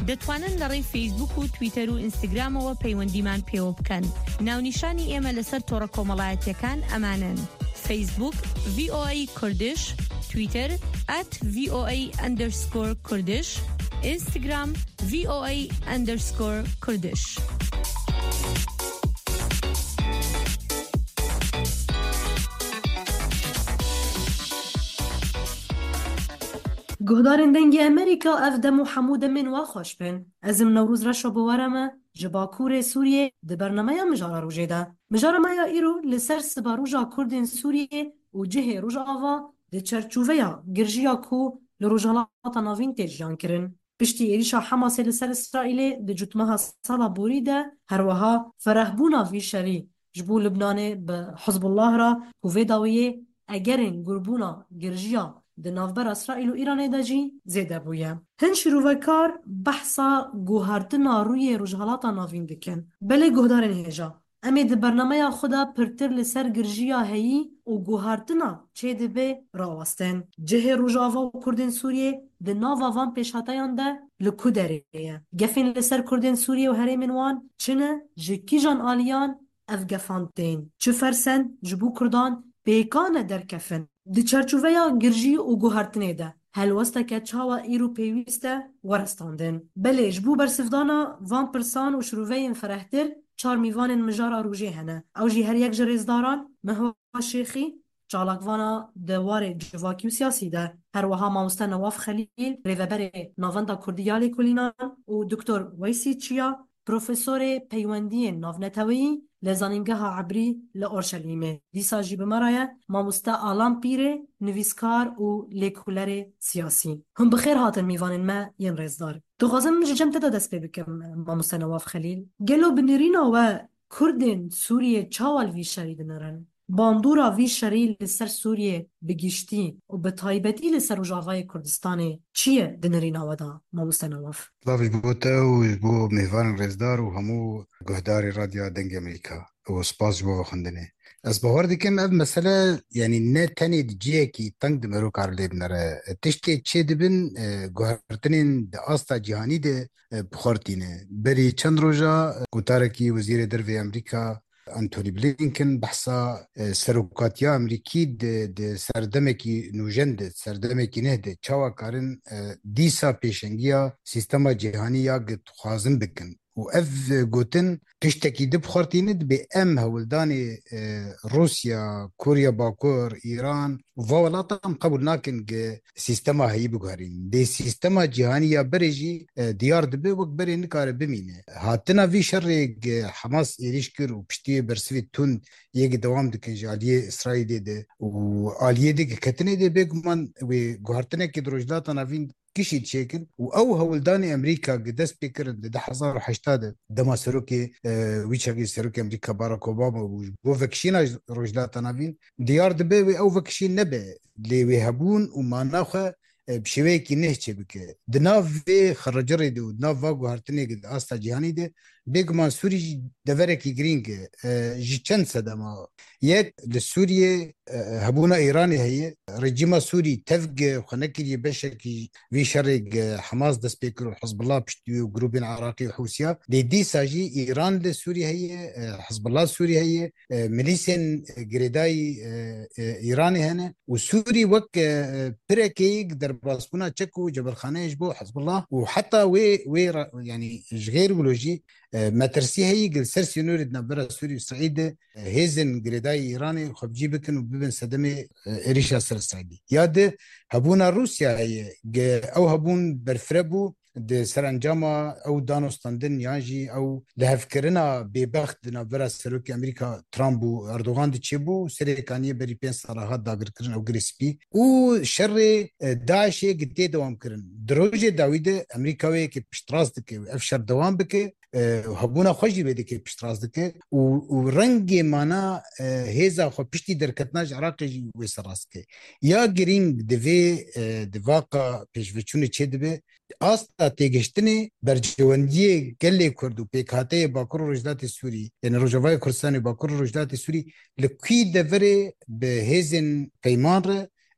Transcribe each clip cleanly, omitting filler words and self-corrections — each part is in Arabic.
دەتوانن لەڕێی فیسبوک و تویتەر و ئینستاگرامەوە پەیوەندیمان پێوە بکەن. ناونیشانی ئێمە لەسەر تۆڕە کۆمەڵایەتیەکان ئەمانن: فیسبوک VOA کوردش، تویتر @VOA_کوردش، ئینستاگرام VOA_کوردش. گهدارên dengê Amerîka ev dem û hemû demên wa xweş bin. Ez im Newrûz reşa bi were me ji Bakurê Sûriyê di bernameya Mijara Rojê de. Mijara meya îro li ser siba Roja Kurdên Sûriyê û cihê Rojava di çerçûveya girjiya ku li Rojhilatê Navîn tê jiyan kirin. Piştî êrişa Hemasê li ser İsraîlê di cutmeha sala borî de herwiha ferehbûna vî şerî ji bo Libnanê bi Hizbullah re ku vê dawiyê egerên gurbûna girjiya di navbera İsraîl û Îranê de jî zêde bûye. Hin şîrovekar behsa guhartina rûyê Rojhilata Navîn dikin. Belê guhdarên hêja, em ê di bernameya xwe de pirtir li ser girjiya heyî û guhartina çê dibe rawestin. Cihê Rojava û Kurdên Sûriyê di nava van pêşhateyan de li ku derê ye. Gefên li ser Kurdên Sûriyê û herêmên wan çi ne? Ji kîjan aliyan ev gefan tên? Çi fersend ji bo Kurdan pêkane derkefin? Di çerçûveya girjî û guhartinê de helwesteke çawa îro pêwîst e werestandin. Belê ji bo bersivdana van pirsan û şîroveyên ferehtir, çar mîvanên Mijara Rojê hene. Ew jî her yek ji rêzdaran Mehwa Şêxî, çalakvana dewarê civakî û siyasî de, herwiha mamoste Nawaf Xelîl, rêveberê Navenda Kurdî ya Lêkolînan û Dr. Weysî Çiya, profesorê peywendiyên navnetewî li zanîngeha Ebrî li Orşelîmê. Dîsa jî bi me re ye mamoste Alan Pîrê, nivîskar û lêkolêrê siyasî. Hûn bi xêr hatin mîvanên me yên rêzdar. Dixwazim ji cem te de dest pê bikim mamoste Nawaf Xelîl. Gelo bi nêrîna we Kurdên Sûriyê çawa li vî şerî dinirin? Bandora vî şerî li ser Sûriyê bi giştî û bi taybetî li ser Rojavayê Kurdistanê çi ye di nêrîna we da mamoste Nawaf? Slavî ji bo te û ji bo mêvanên rêzdar û hemû guhdarê Radyoya Dengê Amerîka û spas ji bo xwendinê. Ez bawer dikim ev mesele yanî ne tenê di cihekî teng di merokar lê binere. Tiştê çê dibin guhertinên di asta cîhanî de bixwartîne. Berî çend roja gotarekî Wezîrê Dervê Amerîka Anthony Blinken behsa serokatiya Amerîkî di serdemekî nûjen de serdemekî neh de çawa karin dîsa pêşengiya sîstema cîhanî ya dixwazin bikin. û ev gotin tiştekî dibixwartîne dibe em hewildanê Rusya, Kurya Bakur, Îran û va welatan qebûl nakin gi sîstema heyî biguherîn. Dê sîstema cîhanî ya berê jî diyar dibe wek berê nikare bimîne. Hatina vî şerê Hemas êriş kir û piştiyê bersivê tund yekê dewam dikin ji aliyê İsraîlê de û aliyê de ketinê de bêguman wê guhertinekê di Rojhilata Navîn kişî çêkin û ew hewildanê Amerîka gi dest pê kirin di 2008 de dema serokê wî çekî serokê Amerîka Barack Obama û bo vekişîna Rojhilata Navîn diyar dibe wê ew vekişîn nebe lê wê hebûn û mana xwe bi şêweyekî neh çê bike. Di nav vê xeracerê de û di nav va guhertinê di asta cîhanî de bêguman Sûrî jî deverekî girîng e ji çend sedema. Yek li Sûriyê hebûna Îranê heye, rejîma Sûrî tevge xwe nekiriye beşekî vî şerê Hemas dest pê kir û Hizbullah piştî û grûpên Iraqî û Hûsiya. Lê dîsa jî Îran li Sûrî heye, Hizbullah Sûrî heye, milîsên girêdayî Îranê hene û Sûrî wek pirekê derbasbûna çek û ceberxaneyê ji bo Hizbullah û heta wê yanî ji gêr wilo jî metirsî heyî li ser sînorê di navbera Sûrî û İsraîl de hêzên girêdayî Îranê xwe bicî bikin û bibin sedemê êrişa ser İsraîlî. Ya de hebûna Rûsya heye, ew hebûn berfireh bû di serencama ew danostandin yan jî ew li hevkirina bêbext di navbera serokê Amerîka Trump û Erdogan de çêbû serêkaniyê berî 5 sala hat dagirkirin ew girê spî û şerê Daişê gi tê dewam kirin. Di rojê dawî de Amerîka wê yekê piştras dike ev şer dewam bike hebûna xwe jî vê dike piştras dike û rengê mana hêza xwe piştî derketina ji Iraqê jî wê serrast dike. Ya girîng divê di vaqa pêşveçûnê çê dibe asta têgihiştinê bercewendiyê gelê Kurd û pêkhateyê Bakur û Rojhilatê Sûrî yani Rojavayê Kurdistanê Bakur û Rojhilatê Sûrî li kî deverê bi hêzên peyman re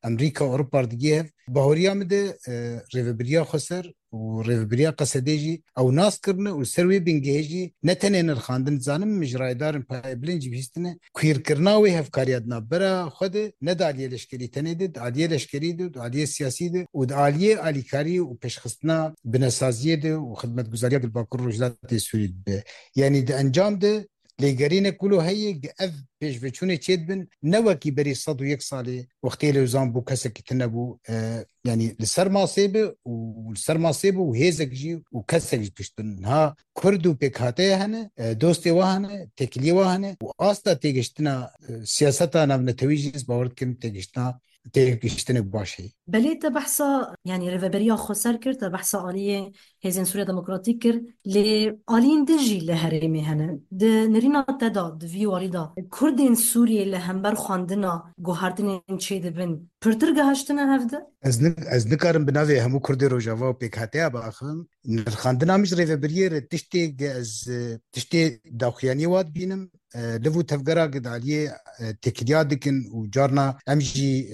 امریکا و اوروبا دیگه باوریا مده ریوبریا خسر و ریوبریا قصدیجی او ناس کرنه و سروی بنگهجی نتنه نرخاندن زانم مجرای دارن پای بلنجی بیستنه کویر کرناوی هفکاریت نبرا خود ندالیه لشکری تنیده دالیه لشکری ده دالیه سیاسی ده و دالیه آلیکاری و پیشخستنا بنسازیه ده و خدمت گزاریه بالباکور رجلات سوری به یعنی ده انجام ده لێگەرینە کولو هەیە ئەv پێشڤچوونێ چێت بن نەوەکی بەری 101 ساڵێ وەختێ لەوزان بوو کەسێکی تنەبوو ینی لەسەر ماسێ بێ و لەسەر ماسێ بوو و هێزێکژی و کەسێکی پشتن ها کورد و پێکهاتەیە هەنە دۆستێ وا هەنە تێکلیێ وا هەنە و ئاستا تێگەشتنە سیاسەتا ناونەتەویژیز باوەڕکردن تێگەشتنا تێگەشتنێک باشێ بلي تبحثا يعني ريفابريا خسر كر تبحثا آلية هزين سوريا ديمقراطيك كر لآلين دجي لهرمي هنا د نرينا تدا دفي والدا كردين سوريا لهمبر خواندنا جوهردين شيء دبن برترجع هشتنا هفدا از نکارم بناوی همو کردی روجاوا و پیکاته باخم خواندنا مش ریوبریه تشتی از تشتی داخیانی واد بینم لفو تفجرا قد عليه تكدياد دكن وجارنا امجي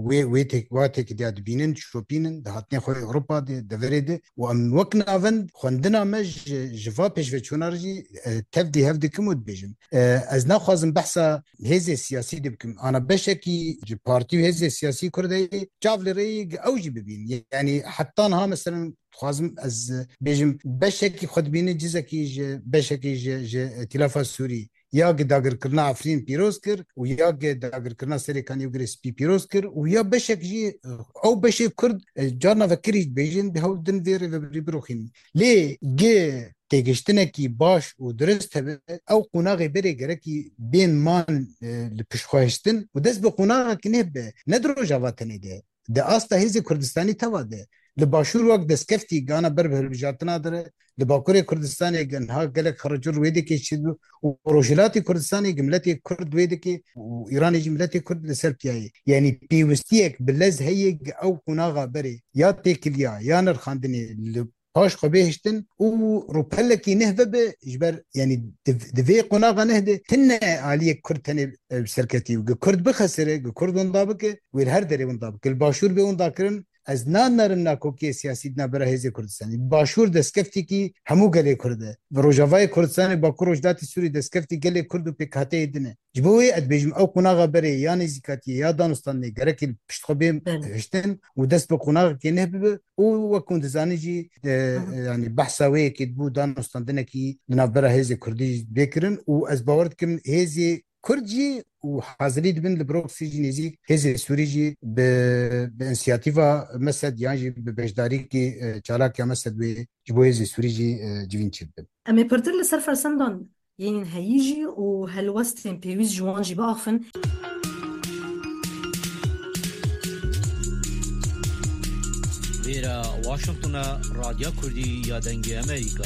واتكدياد بينن شو بينن دهاتني خوي اوروبا دفريد وام وكنا فند خندنا مج جفا بيش وچونارجي تفدي هفدكم ودبيجم از ناخذم بحثا هزي سياسي دبكم انا بشكي بارتي هزي سياسي كردي جافلري اوجي ببين يعني حتى انها مثلا خوازم از بيجم بشكي خد بين جزكي بشكي ائتلاف السوري یا داگر کرنا عفرین پیروز کر و یا داگر کرنا سریکانی وگریس پیروز کر و یا بشک جی او بشک کرد جارنا فکریج بیجن به هول دن ویر و بروخیم لی گه تگشتنه کی باش و درست هبه او قناغ بره گره کی بین مان لپشخواهشتن و دست به قناغ که نهبه ندرو جواتنه ده آستا هیزی کردستانی تواده لباشور وقت دستکفتی گانا بر به بجاتنا داره لباکوری کردستانی گنها گلک خرجور ویدی که چیدو و روشلاتی کردستانی گملتی کرد ویدی که و ایرانی جملتی کرد لسر پیایی یعنی پیوستیک بلز هیگ او قناغا بری یا تکلیا یا نرخاندنی پاش خبیهشتن و روپلکی نهبه به جبر یعنی دوی قناغا نهده تنه آلیه کرد تنه سرکتی و کرد بخسره کرد وندابکه ویر هر داری وندابکه الباشور به ونداکرن از نان ناکوکی سیاسی نبره هزی کردستانی باشور دستکفتی کی همو گله کرده و روجاوای کردستان با کروجدات سوری دستکفتی گله کرد و پکاته دنه جبوی ادبیجم او قناغ بره یا نزیکاتی یا دانستان نه گرکی پشتخوبیم هشتن و دست به قناغ کی نه به او وکوند زانیجی یعنی بحثاوی کی بو دانستان دنه کی نبره هزی کردی بکرن و از باورد کم هزی كردجي وحاضري دبن البروكسي جينيزي هزي سوريجي بانسياتيفا مسد يعني ببجداري كي چالاكيا مسد بجبو هزي سوريجي جيفين تشبن أمي برتر لسر فرسندون يعني هيجي وهالوستين بيويز جوانجي باخفن فيرا واشنطن راديو كردي يا دنجي أمريكا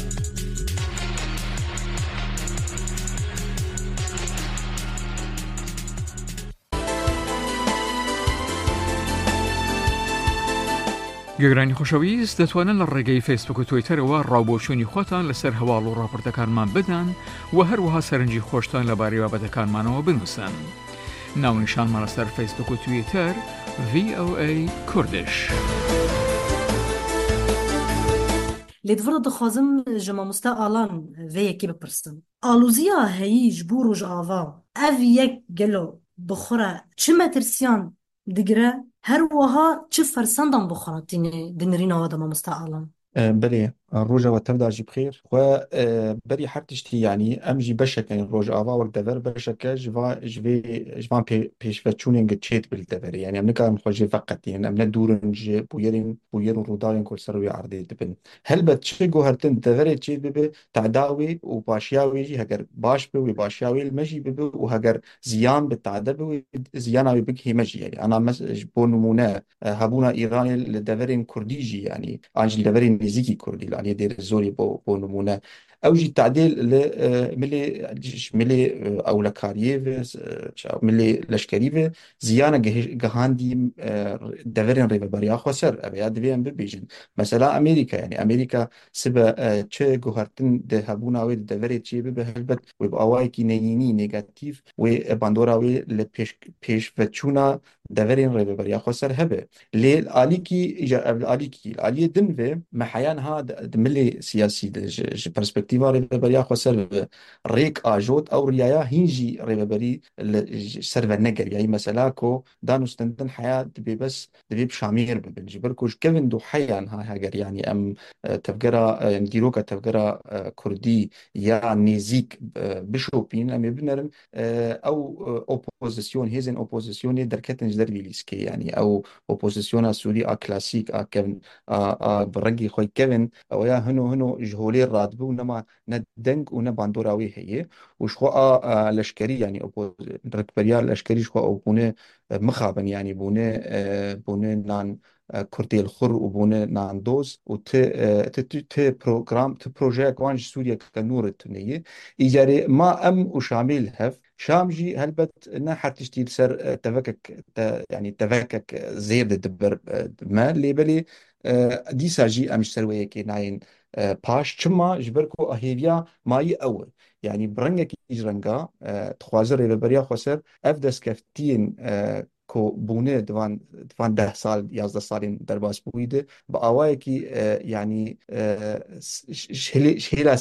گەگرانی خۆشەویست دەتوانن لە ڕێگەی فیسبوک و تویتەرەوە ڕاوبۆچوونی خۆتان لەسەر هەواڵ و ڕاپۆرتەکانمان بدەن و هەروەها سەرنجی خۆشتان لەبارەی بابەتەکانمانەوە بنووسن. ناونیشانمان لەسەر فیسبوک و تویتەر VOA کوردش. لدفرض دخوازم جما مستقالان ويكي بپرسن آلوزيا هيج بوروج آوا اف يك گلو بخورا چه مترسيان دگره هر وها چه فرسندان بخوراتين دنرينا ودما مستقالان بلي الروجا وتبدأ بخير وبري حرتشتي يعني أمجي بشك يعني الروجا آوا والدفر بشك جوان بيشفتشونين قد شيت بالدفر يعني أمنكا مخوجي فقط يعني أمنا دورنج بويرين رودارين كل سروي عرضي دبن هل بتشيقو هرتن دفر تشيت ببي تعداوي وباشياوي جي هكر باش بي وباشياوي المجي ببي وهكر زيان بالتعدى بي زياناوي بك هي مجي يعني أنا مسج بونمونا هبونا إيراني لدفرين كرديجي يعني أنجل دفرين نزيكي كردي يعني دير الزوري بو نمونه اوجي التعديل ملي اولكاريف ملي لشكريف زيانه جهاندي دفرين ريفبريا خسر ابي ادفين ببيجن مثلا امريكا يعني امريكا سبا تشي جوهرتن دهبونا وي دفري تشي بهلبت ويبقى واي كي نيني نيجاتيف وباندورا وي لبيش فتشونا دفرين ريبريا خسر هبه ليه الاليكي اجا الاليكي الاليه دنفه ما حيان هذا ملي سياسي برسبكتيفا ريبريا خسر ريك اجوت او ريايا هينجي ريبري سرفا نجر يعني مثلا كو دانو ستندن حياه دبي بس دبي بشامير بنجبركوش كيفن دو حيان ها هاجر يعني ام تفجرا نديروكا تفجرا كردي يا نيزيك بشوبين ام يبنرن او اوبوزيسيون هيزن اوبوزيسيون دركتنج دربي ليسكي يعني او اوبوزيسيون سوري كلاسيك كيفن برنجي خوي كيفن او يا هنو جهولي راتبو نما ندنج ونباندوراوي هي وشخو لشكري يعني ركبريا لشكري شخو او بونه مخابن يعني بونه نان كرتي الخر وبونه نان دوز وت بروجرام بروجي كوانج سوريا كنور التنية إيجاري ما أم وشامل هف شامجي هلبت نحر تشتيل سر تفكك يعني تفكك زير دبر ما اللي بلي دي ساجي أمش سروية كي ناين باش چما جبركو أهيبيا ماي أول يعني برنگك إجرنگا تخوازر ريبريا خسر أفدس كفتين کو بونه دوان 10 سال 11 سالين درباس بويده بأوايكي يعني شهيلا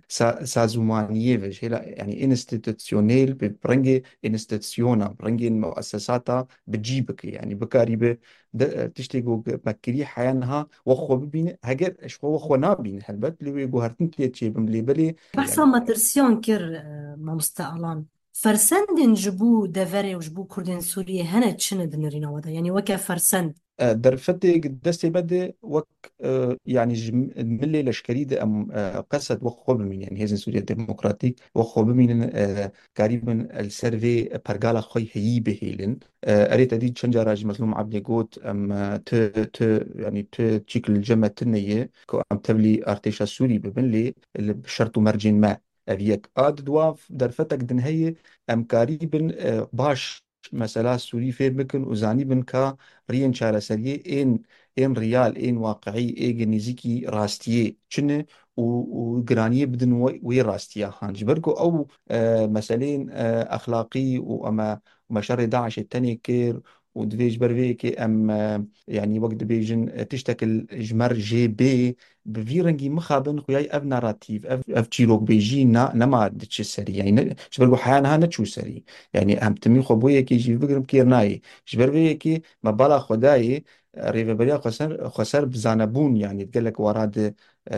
سازومانية و شهيلا يعني انستитуtionيل برنجي انستитуtioner برنجي مؤسساتها بتجيبك يعني بكاريبه تشتيقو مكري حيانها وخو ببين هجر اشخو وخو نابين هلبت اللي جوهرتن تيتشي بملي بلي بحثا يعني ما ترسيون كر ما مستقلان فرسندن جبو دفري وجبو كردين سوريا هنا تشند نرينا ودا يعني وكا فرسند درفتي دستي بدي وك يعني ملي لشكريد ام قصد وخوب من يعني هزن سوريا ديمقراطيك وخوب من قريبا السيرفي برقالا خوي هي بهيلن اريد ادي تشنجا راج مظلوم عبد قوت ام ت يعني تشيك الجمع تنية كو ام تبلي ارتيشا سوري ببنلي اللي بشرط مرجين ما ابيك دواف درفتك دنهي ام قريبا باش مثلا سوري في بكن وزاني بن كا ريان شارع سريه ان ريال ان واقعي اي جنيزيكي راستيه شنو وجرانيه بدن وي راستيه هانج بركو او مسألين اخلاقي وما شر داعش التاني كير ودفيج برفيكي ام يعني وقت بيجن تشتكل جمر جي بي بفيرنجي مخابن خوياي اف ناراتيف اف تشيروك بيجي نما دتش سري يعني شبرقو حيانها نتشو سري يعني هم تمي خبوية كي جي بقرم كيرناي شبرقو كي ما بالا خداي ريفبريا خسر بزانبون يعني تقول لك وراد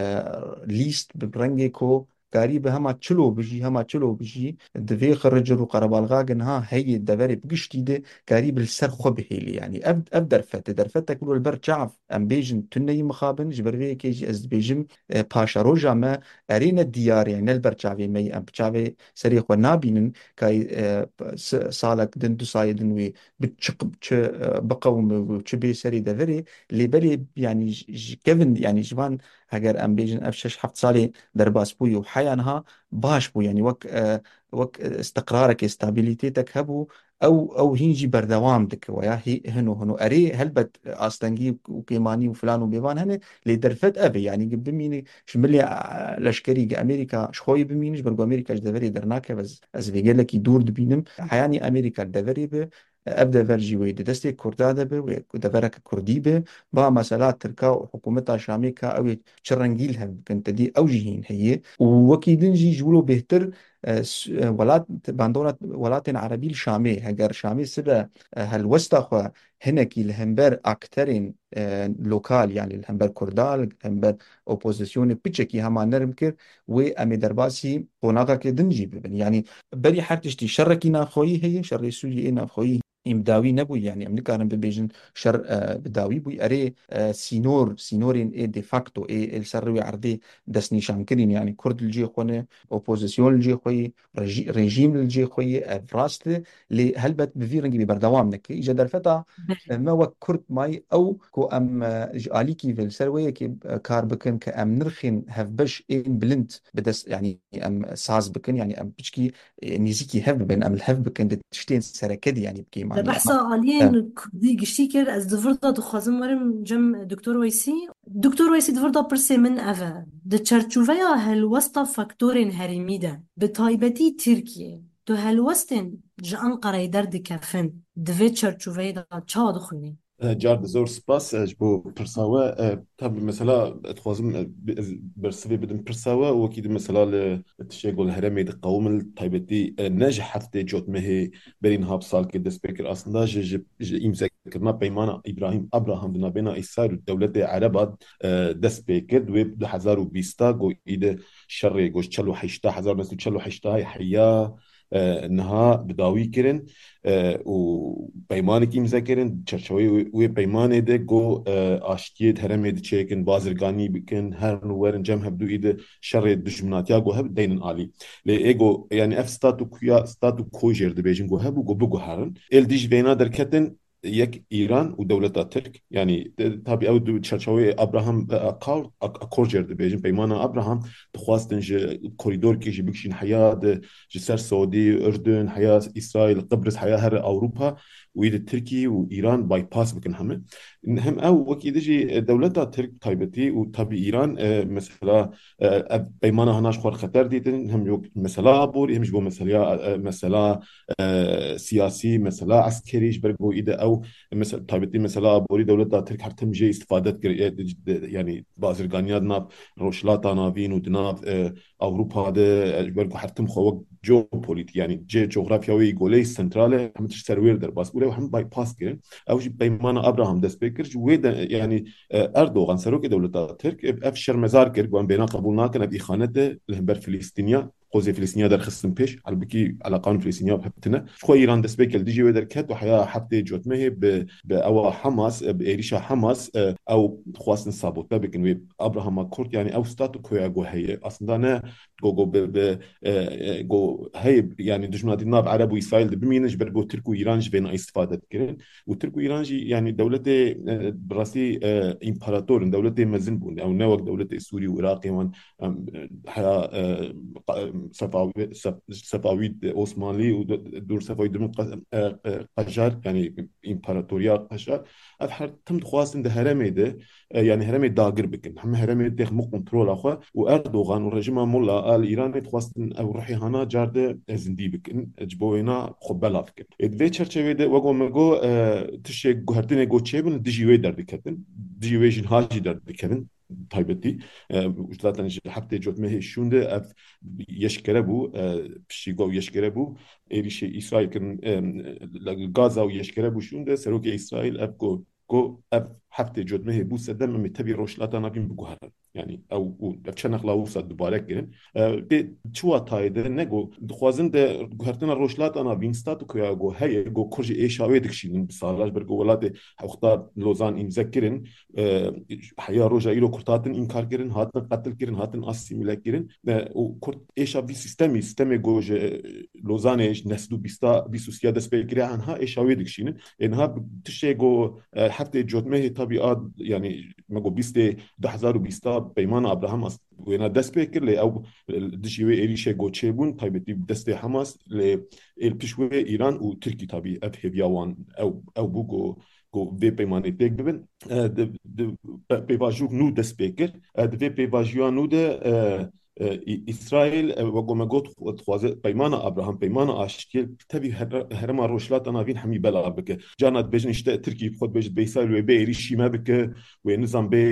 ليست ببرنجي كو قريبة هما تشلو بجي دفي خرج رو قربالغا ها هي الدفاري بقشتي ده قريب السر خبهيلي يعني درفت كل البر شعف ام بيجن تني مخابن جبرفي كيجي از بيجم باشا روجا ما ارينا الديار يعني البر شعفي مي ام بشعفي سريخ ونابين كاي سالك دن دو سايدن وي بتشق بقوم وتشبي سري دفري اللي بلي يعني كيفن يعني جبان هجر ام بيجن افشش حفت صالي درباس بوي وحيانها باش بو يعني وك استقرارك استابيليتيتك هبو او هينجي بردوام دك ويا هي هنو اري هلبت استنجي وكيماني وفلان وبيبان هنا اللي درفت ابي يعني بميني شملي لشكري امريكا شخوي بمينش برغو امريكا دفري درناك بس از بيقول لك يدور دبينم حياني امريكا دفري به ابدا فرجي ويد دستي كردا دبه ودفرك كردي به با مسالات تركا وحكومتها شاميكا او شرنجيلها كنت دي اوجهين هي وكيدنجي جولو بهتر ولات باندونا ولات عربي الشامي هجر شامي سبا هالوسطى خو هناك الهمبر اكترين لوكال يعني الهمبر كردال الهمبر اوبوزيسيون بيتشكي هما نرمكر وامي درباسي قناقه كدنجي يعني بري حرتشتي شركينا خوي هي شر سوري انا خوي امداوي نبوي يعني امريكا رم ببيجن شر بداوي بوي اري سينورين اي دي فاكتو اي السروي عرضي دس نيشان كرين يعني كرد الجي خونا اوبوزيسيون الجي خوي ريجيم الجي خوي فراست اللي هلبت بفيرنجي ببردوام نك اجا درفتا ما وك كرد ماي او كو ام اليكي في السروي كي كار بكن كام نرخين هف بش ان بلنت بدس يعني ام ساز بكن يعني ام بشكي نيزيكي هف بن ام الهف بكن تشتين سركدي يعني بكي معني بحثا عاليين كردي قشتيكر از دفردا دخوازم ورم جم دكتور ويسي دفردا برسي من أفا ده چرچوفيا هالوسطى فاكتورين هرميدا بتايبتي تركيا تو هلوستن جا أنقرة درد كفن دفيتشر تشوفيدا تشاد خوني جارد زور سپاس اج بو پرساوه طب مثلا اتخوازم برسوي بدم پرساوه وكيد مثلا تشيغول هرمي د قوم التايبتي نجح هفته جوت مه برين هاب سال كده سبيكر اصلا ج امسك كنا بيمانه ابراهام دنا بين اسرائيل دولة عربات دس بيكر و 2020 جو ايد شر جو تشلو حشتا 1980 هاي حياه انها بداوي كرن وبيمانك مذاكرن تشرشوي وبيمانه ده جو اشتيت هرمي د تشيكن بازرگاني بكن هر نورن جم هبدو ايد شر دشمنات يا جو هب دينن علي لايجو يعني اف ستاتو كيا ستاتو كوجر د بيجن جو هب جو بگو هرن ال ديج بينا دركتن يك ايران ودولة ترك يعني تابي او دو تشرشوي ابراهام اكورجر د بيجن بيمانه ابراهام تخواستن كوريدور كي بكشين حياه جسر سعودي اردن حياه اسرائيل قبرص حياه هر اوروبا ويد تركي وايران باي باس بكن هم او وكيد جي دولتها ترك تايبتي وتابي ايران مثلا بيمانه هناش خور خطر ديتن هم يوك مثلا بور هم جو مثلا سياسي مثلا عسكري جبرجو اذا او مثلا تايبتي مثلا بوري دولتها ترك هرتم جي استفادت يعني بازرگانيات ناف روشلاتا نافين ودناف اوروبا ده جبرجو هرتم خو جو بوليت يعني جي جغرافياوي جولي سنترال هم تشتروير در باس ولا هم باي باس كده او جي بيمانه ابراهام دسبيكر ويدا يعني اردوغان سروك دولة ترك افشر مزار كرك وان بينا قبولنا كان بإخانته لهبر فلسطينيا قوزي فلسطينيا در خصم بيش على بكي على قانون فلسطينيا بحبتنا شو ايران دسبيكل دي جي ودر كات وحياه حبتي جوت مه او حماس بإيريشا حماس او خواصن صابوت بكن ويب ابراهام كورت يعني او ستاتو كويا جو هي اصلا انا جو هي يعني دجمنات الناب عرب واسرائيل بمينج برجو تركو ايران بين استفاده كرين وتركو ايران يعني دولتي براسي امبراطور دولتي مزن بون او نوك دولتي سوري وعراقي وان حياه صفويد عثماني ودور صفويد دم قجار يعني امبراطوريا قجار افحر تم خواص ده هرمي ده يعني هرمي داغر بكن هم هرمي ده مو كنترول اخو واردوغان والرجيم مولا الايراني خواص او روحي هنا جارده زندي بكن جبوينا خبلا فكن ادفي تشرچوي ده وگو مگو تشي گهرتنه گو چيبن دجي وي در دكتن دجي ويجن هاجي در دكتن تايبتي zaten hafta jotme şunde ev yeşkere bu pişigo yeşkere bu erişe İsrail'in Gaza yeşkere bu şunde seroke İsrail ev go ev hafta jotme bu sedem mi tabi roşlata nabim bu guharan yani ev çanak lawsa dubarek girin de çuva tayde ne go xwazin de guhartana roşlata nabim statu koya go heye go kurji eşawe dikşinin salaj ber go velate hafta lozan imzekirin حيا روجا إلو كرتاتن إنكار كرن هاتن قتل كرن هاتن أسيميلا كرن وكرت إيش أبي سيستمي جوج لوزانة نسدو بيستو سيادة سبيكري عنها إيش أويدك شينن إنها بتشي جو حتى جوت مه طبيعات يعني ما جو بيستي 2020 بيمان أبراهام وينا دست بيكر لي أو دشيوي إيريشة جو تشيبون طيبتي دست حماس للبشوي إيران وتركي طبيعي أبهيفياوان أو بوجو وی پیمانی تک ببین پیواجوک نو دست بکر وی پیواجوان نو ده إسرائيل وقوم قلت خوازه بيمان أبراهام بيمان أشتيل تبي هرم روشلات أنا فين حمي بلا بك جانت بيجن إشتاء تركي بخد بيجن بيسائل وبيري شيما بك ونظام بي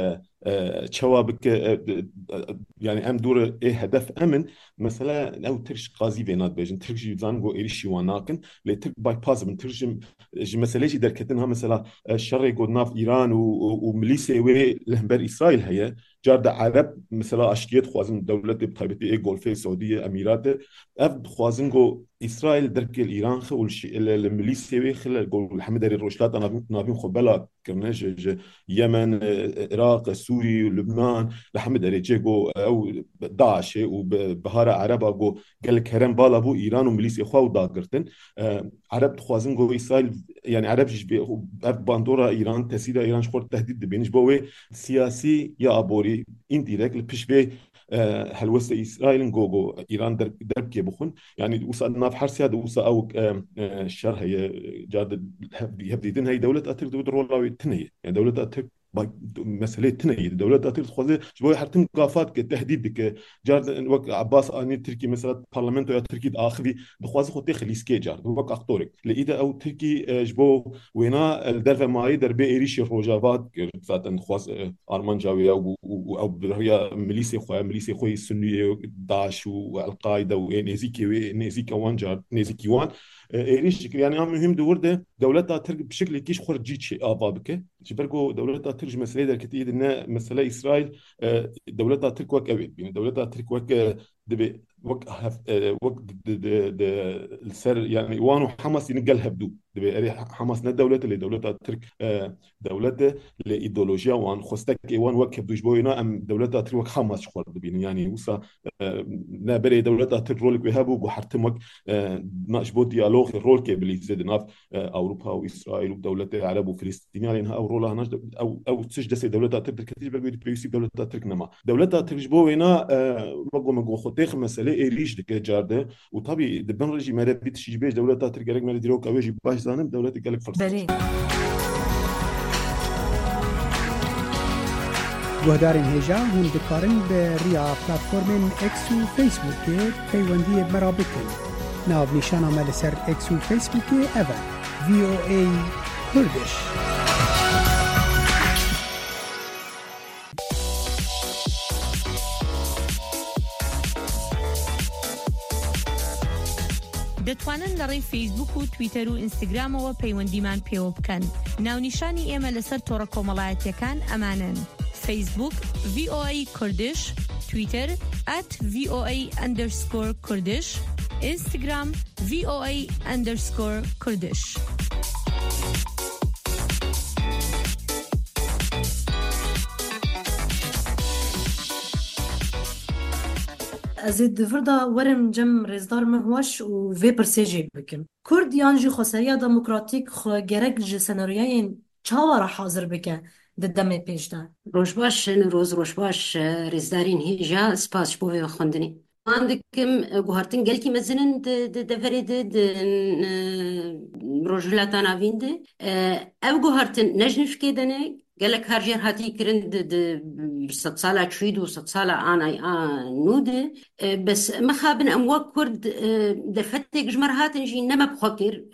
شوابك يعني ام دور ايه هدف امن مثلا او ترش قاضي بينات بيجن ترش زانغو ايريشي واناكن لترك باي باس من ترش مثلا شي دركتنها مثلا الشر يقول ناف ايران وميليسيا وي لهبر اسرائيل هي جارد عرب مثلا اشكيت خوازن دولة بطيبتي ايه جولفي السعودية اميرات اف خوازن جو اسرائيل درك الايران خو الميليسيا وي خل جول الحمد لله روشلات انا نابين خبلا كرناج يمن العراق سوري ولبنان لحمد ريجيغو او داعش وبهارة عربة جو قال لك هرم بالا بو ايران وميليسيا خو داغرتن عرب خوازن جو اسرائيل يعني عرب جي باندورا ايران تسيدا ايران شخور تهديد بينش بوي سياسي يا ابوري انديريكت لبش بي هلوسة إسرائيل جو إيران درب كي بخون يعني وصل ناف حرسيا وصل أو الشر هي جاد هبديتن هي دولة أترك دولة رولاوي تنهي يعني دولة أترك مسألة تنهي دولة ترك خوازه جبوي حرتم قافات كتهديد بك جار وقت عباس آني تركي مثلا برلمان يا تركي آخذي بخواز خو تخلي سكي جار وقت أختورك لإذا أو تركي جبو وينا الدرب ماي درب إيريش الروجافات ذات خواز أرمان جاوية أو برهيا ميليسي خوي السنية داعش والقاعدة ونيزيكي ونيزيكي وان جار نيزيكي وان إيريش يعني مهم دورده دولتها ترك بشكل كيش خرجت شيء بك جبركو دولتها ترج مسألة در كتير إن مسألة إسرائيل دولتها ترك وك أبد يعني دولتها ترك وك دب وك وك د السر يعني وانو حماس ينقل هبدو دب حماس ندولة اللي دولتها ترك دولته لإيديولوجيا وان خستك وان وك هبدو جبوينا أم دولتها ترك وك حماس شخور دبين يعني وصا نبرة دولتها ترك رولك بهبو بحرتم وك ناشبو ديالوج الرول كبلي زد ناف أوروبا وإسرائيل ودولة العرب وفلسطين يعني إنها أورولها ناش أو تسجد دولتها ترك كتير بقول بريوسي دولتها ترك نما دولتها ترك جبوينا مقو خطيخ مسألة إيريش دك جارده وطبي دبن رجي مرة بيت شيء بيش دولتها ترك عليك مرة ديروك أوجي باش زانم دولتها قالك فرصة بله گهدارین هێژا هون دکارن بە ڕیا پلتفۆرمên X و فیسبووکê پەیوەندیە بەرا بکەین. ناونیشانەمە لەسەر X و فیسبووکê ev e VOA Kurdish. دەتوانن لە ڕێی فەیسبوک و تویتەر و ئینستاگرامەوە پەیوەندیمان پێوە بکەن. ناونیشانی ئێمە لەسەر تۆڕە کۆمەڵایەتیەکان ئەمانن: فەیسبوک VOA Kurdish، تویتر @VOA_Kurdish، ئینستاگرام VOA_Kurdish. ازید دفردا ورم جم رزدار مهوش و وی پرسیجی بکن کرد یان جی خسریا دموکراتیک خو گرک جی سناریوین چاوارا حاضر بکن ددم پیشتن روشباش روشباش رزدارین هیجا سپاس بوی خوندنی عندكم جوهرتين قالكي مزنن دفريد روجلاتانا فيند او جوهرتين نجنش كيدنه قالك هرجر هاتي كرند ست سالة تشيد وست سالة أنا نود بس مخابن أمواك كرد دفتك جمرهات نجي نما بخاطر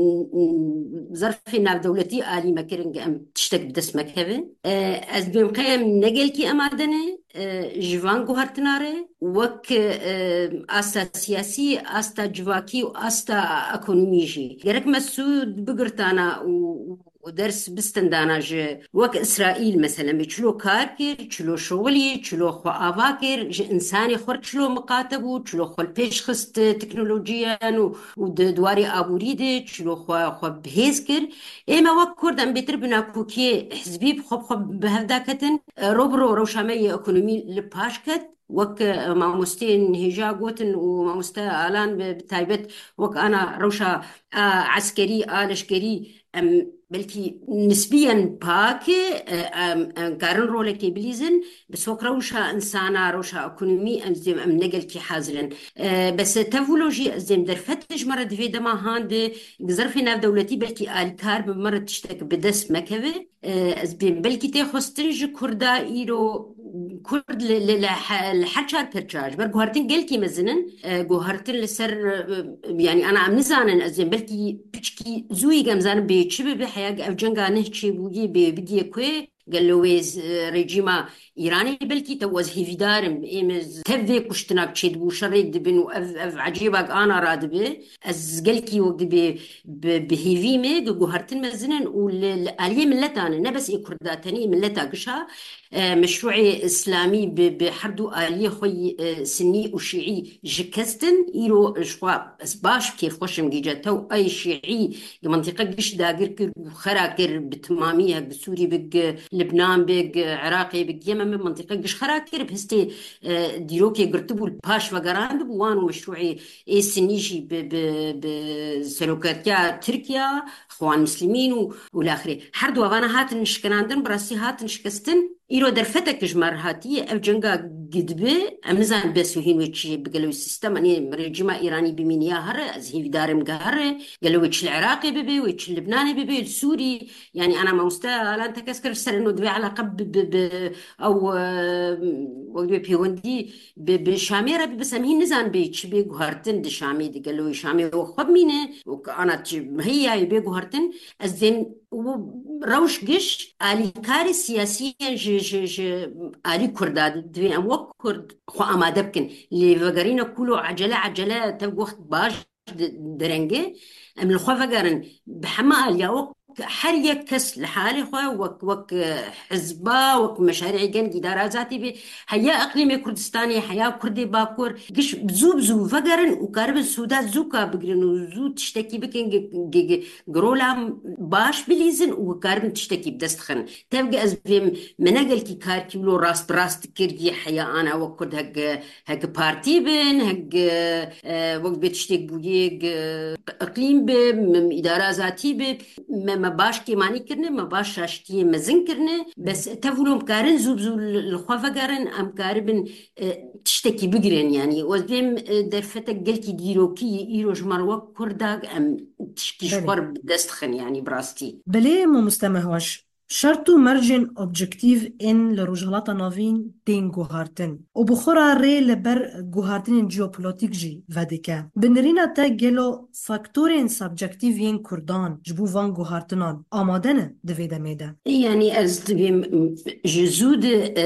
ظرف ناف دولتي آلي مكرنج أم تشتك بدسمك هذا از بيم قيم نقلكي أمادنه جوان جوهرتناره وك أستا سياسي أستا جواكي وأستا أكونوميجي قالك مسود بقرتانا ودرس بستندانا وك إسرائيل مثلا بيشلو كاركر تشلو شغلي تشلو خو أفاكر إنساني خور تشلو مقاتبو تشلو خو البيش خست تكنولوجيا ودواري أبوريدي تشلو خو بهيزكر إما وك كردن بيتربنا كوكي حزبي بخب بهذاكتن روبرو روشامية أكونومي لباشكت وك ماموستين هجا قوتن وماموستا آلان بتايبت وك أنا روشا عسكري آلشكري بلكي نسبيا باكي كارن رولكي بليزن بس وك روشا إنسانا روشا أكونومي أم نقل كي حازلن بس تفولوجي أزيم درفتش مرة دفيدا ما هاند جزرفي ناف دولتي بلكي آلكار بمرة تشتك بدس مكوي أزبين بلكي تخستنج كردا إيرو كرد لحشار برجاج بر جوهرتين قلكي مزنن جوهرتين لسر يعني أنا عم نزانن أزين بلكي بيشكي زوي جمزان بيتشبه بحياة أو جنگا نهشي بوجي بدي كوي قالويز ريجيما إيراني بلكي توز هيفيدارم إيمز تفي كشتنا بشيد بوشريد بنو أف عجيبك أنا رادبه أز قلكي وقت بهيفيمي جوهرتين مزنن والآلية ملتان نبس إكرداتني ملتا قشا مشروعي إسلامي بحردو آلية خوي سني وشيعي جكستن إيرو شوا باش كيف خوشم جيجاتو أي شيعي منطقة قش داقر كر وخراكر بتماميها بسوري بق لبنان بق عراقي بق يمن منطقة قش خراكر بهستي ديروكي قرتبو الباش وقران بوانو مشروعي إيه سنيجي بسلوكاتيا تركيا اخوان مسلمين والاخرين حردو وانا هاتن شكناندن براسي هاتن شكستن إيرو درفتك جمار هاتي أو جنگا قدبه أمزان بسوهين ويتشي بقلو السيستم أني رجيما إيراني بمينيا هره از هيف دارم قهره قلو ويتش العراقي ببي ويتش اللبناني ببي السوري يعني أنا ما الان تكسكر سر إنه دبي علاقة أو وقت بيوندي بشاميرة بسمهين نزان بيتش بيقو هارتن دي شامي دي قلو شامي وخب مينه وأنا هي بيقو هارتن أزين روش قش آلي كاري سياسيا آلي كرداد دوين أم وقت كرد خو أماده بكن اللي فقرينا كله عجلة تبقى وقت باش درنجي أم الخوا فقرن بحما آليا وقت هر یک کس لحاله خواه وک حزبا وک مشاريع جن إدارة ذاتي بي هيا أقليم كردستاني هيا كردي باكور قش بزو فقرن وكاربن سودا زوكا بقرن وزو تشتكي بكن قرولا باش بليزن وكاربن تشتكي بدستخن تبقى أزبيم مناقل كي كاركيولو راست كيرجي هيا أنا وكرد هك بارتي بن هك وقت بتشتك بويق أقليم بي إدارة ذاتي بي ما باش كيماني كرنه ما باش شاشتي مزن كرنه بس تفولم كارن زوبزو الخوافة كارن أم كاربن تشتكي بقرن يعني وزبيم درفتك قلتي ديروكي إيرو جمروك كرداك أم تشكي شخور بدستخن يعني براستي بلي مو مستمهوش شرطو مرجن اوبجكتيف ان لروجهلاتا نافين تين جوهارتن وبخورا ري لبر جوهارتن جيوبوليتيك جي فاديكا بنرينا تا جلو فاكتورين سبجكتيفين كردان جبو فان جوهارتنان آمادنه دويدا ميدا يعني از دبيم جزود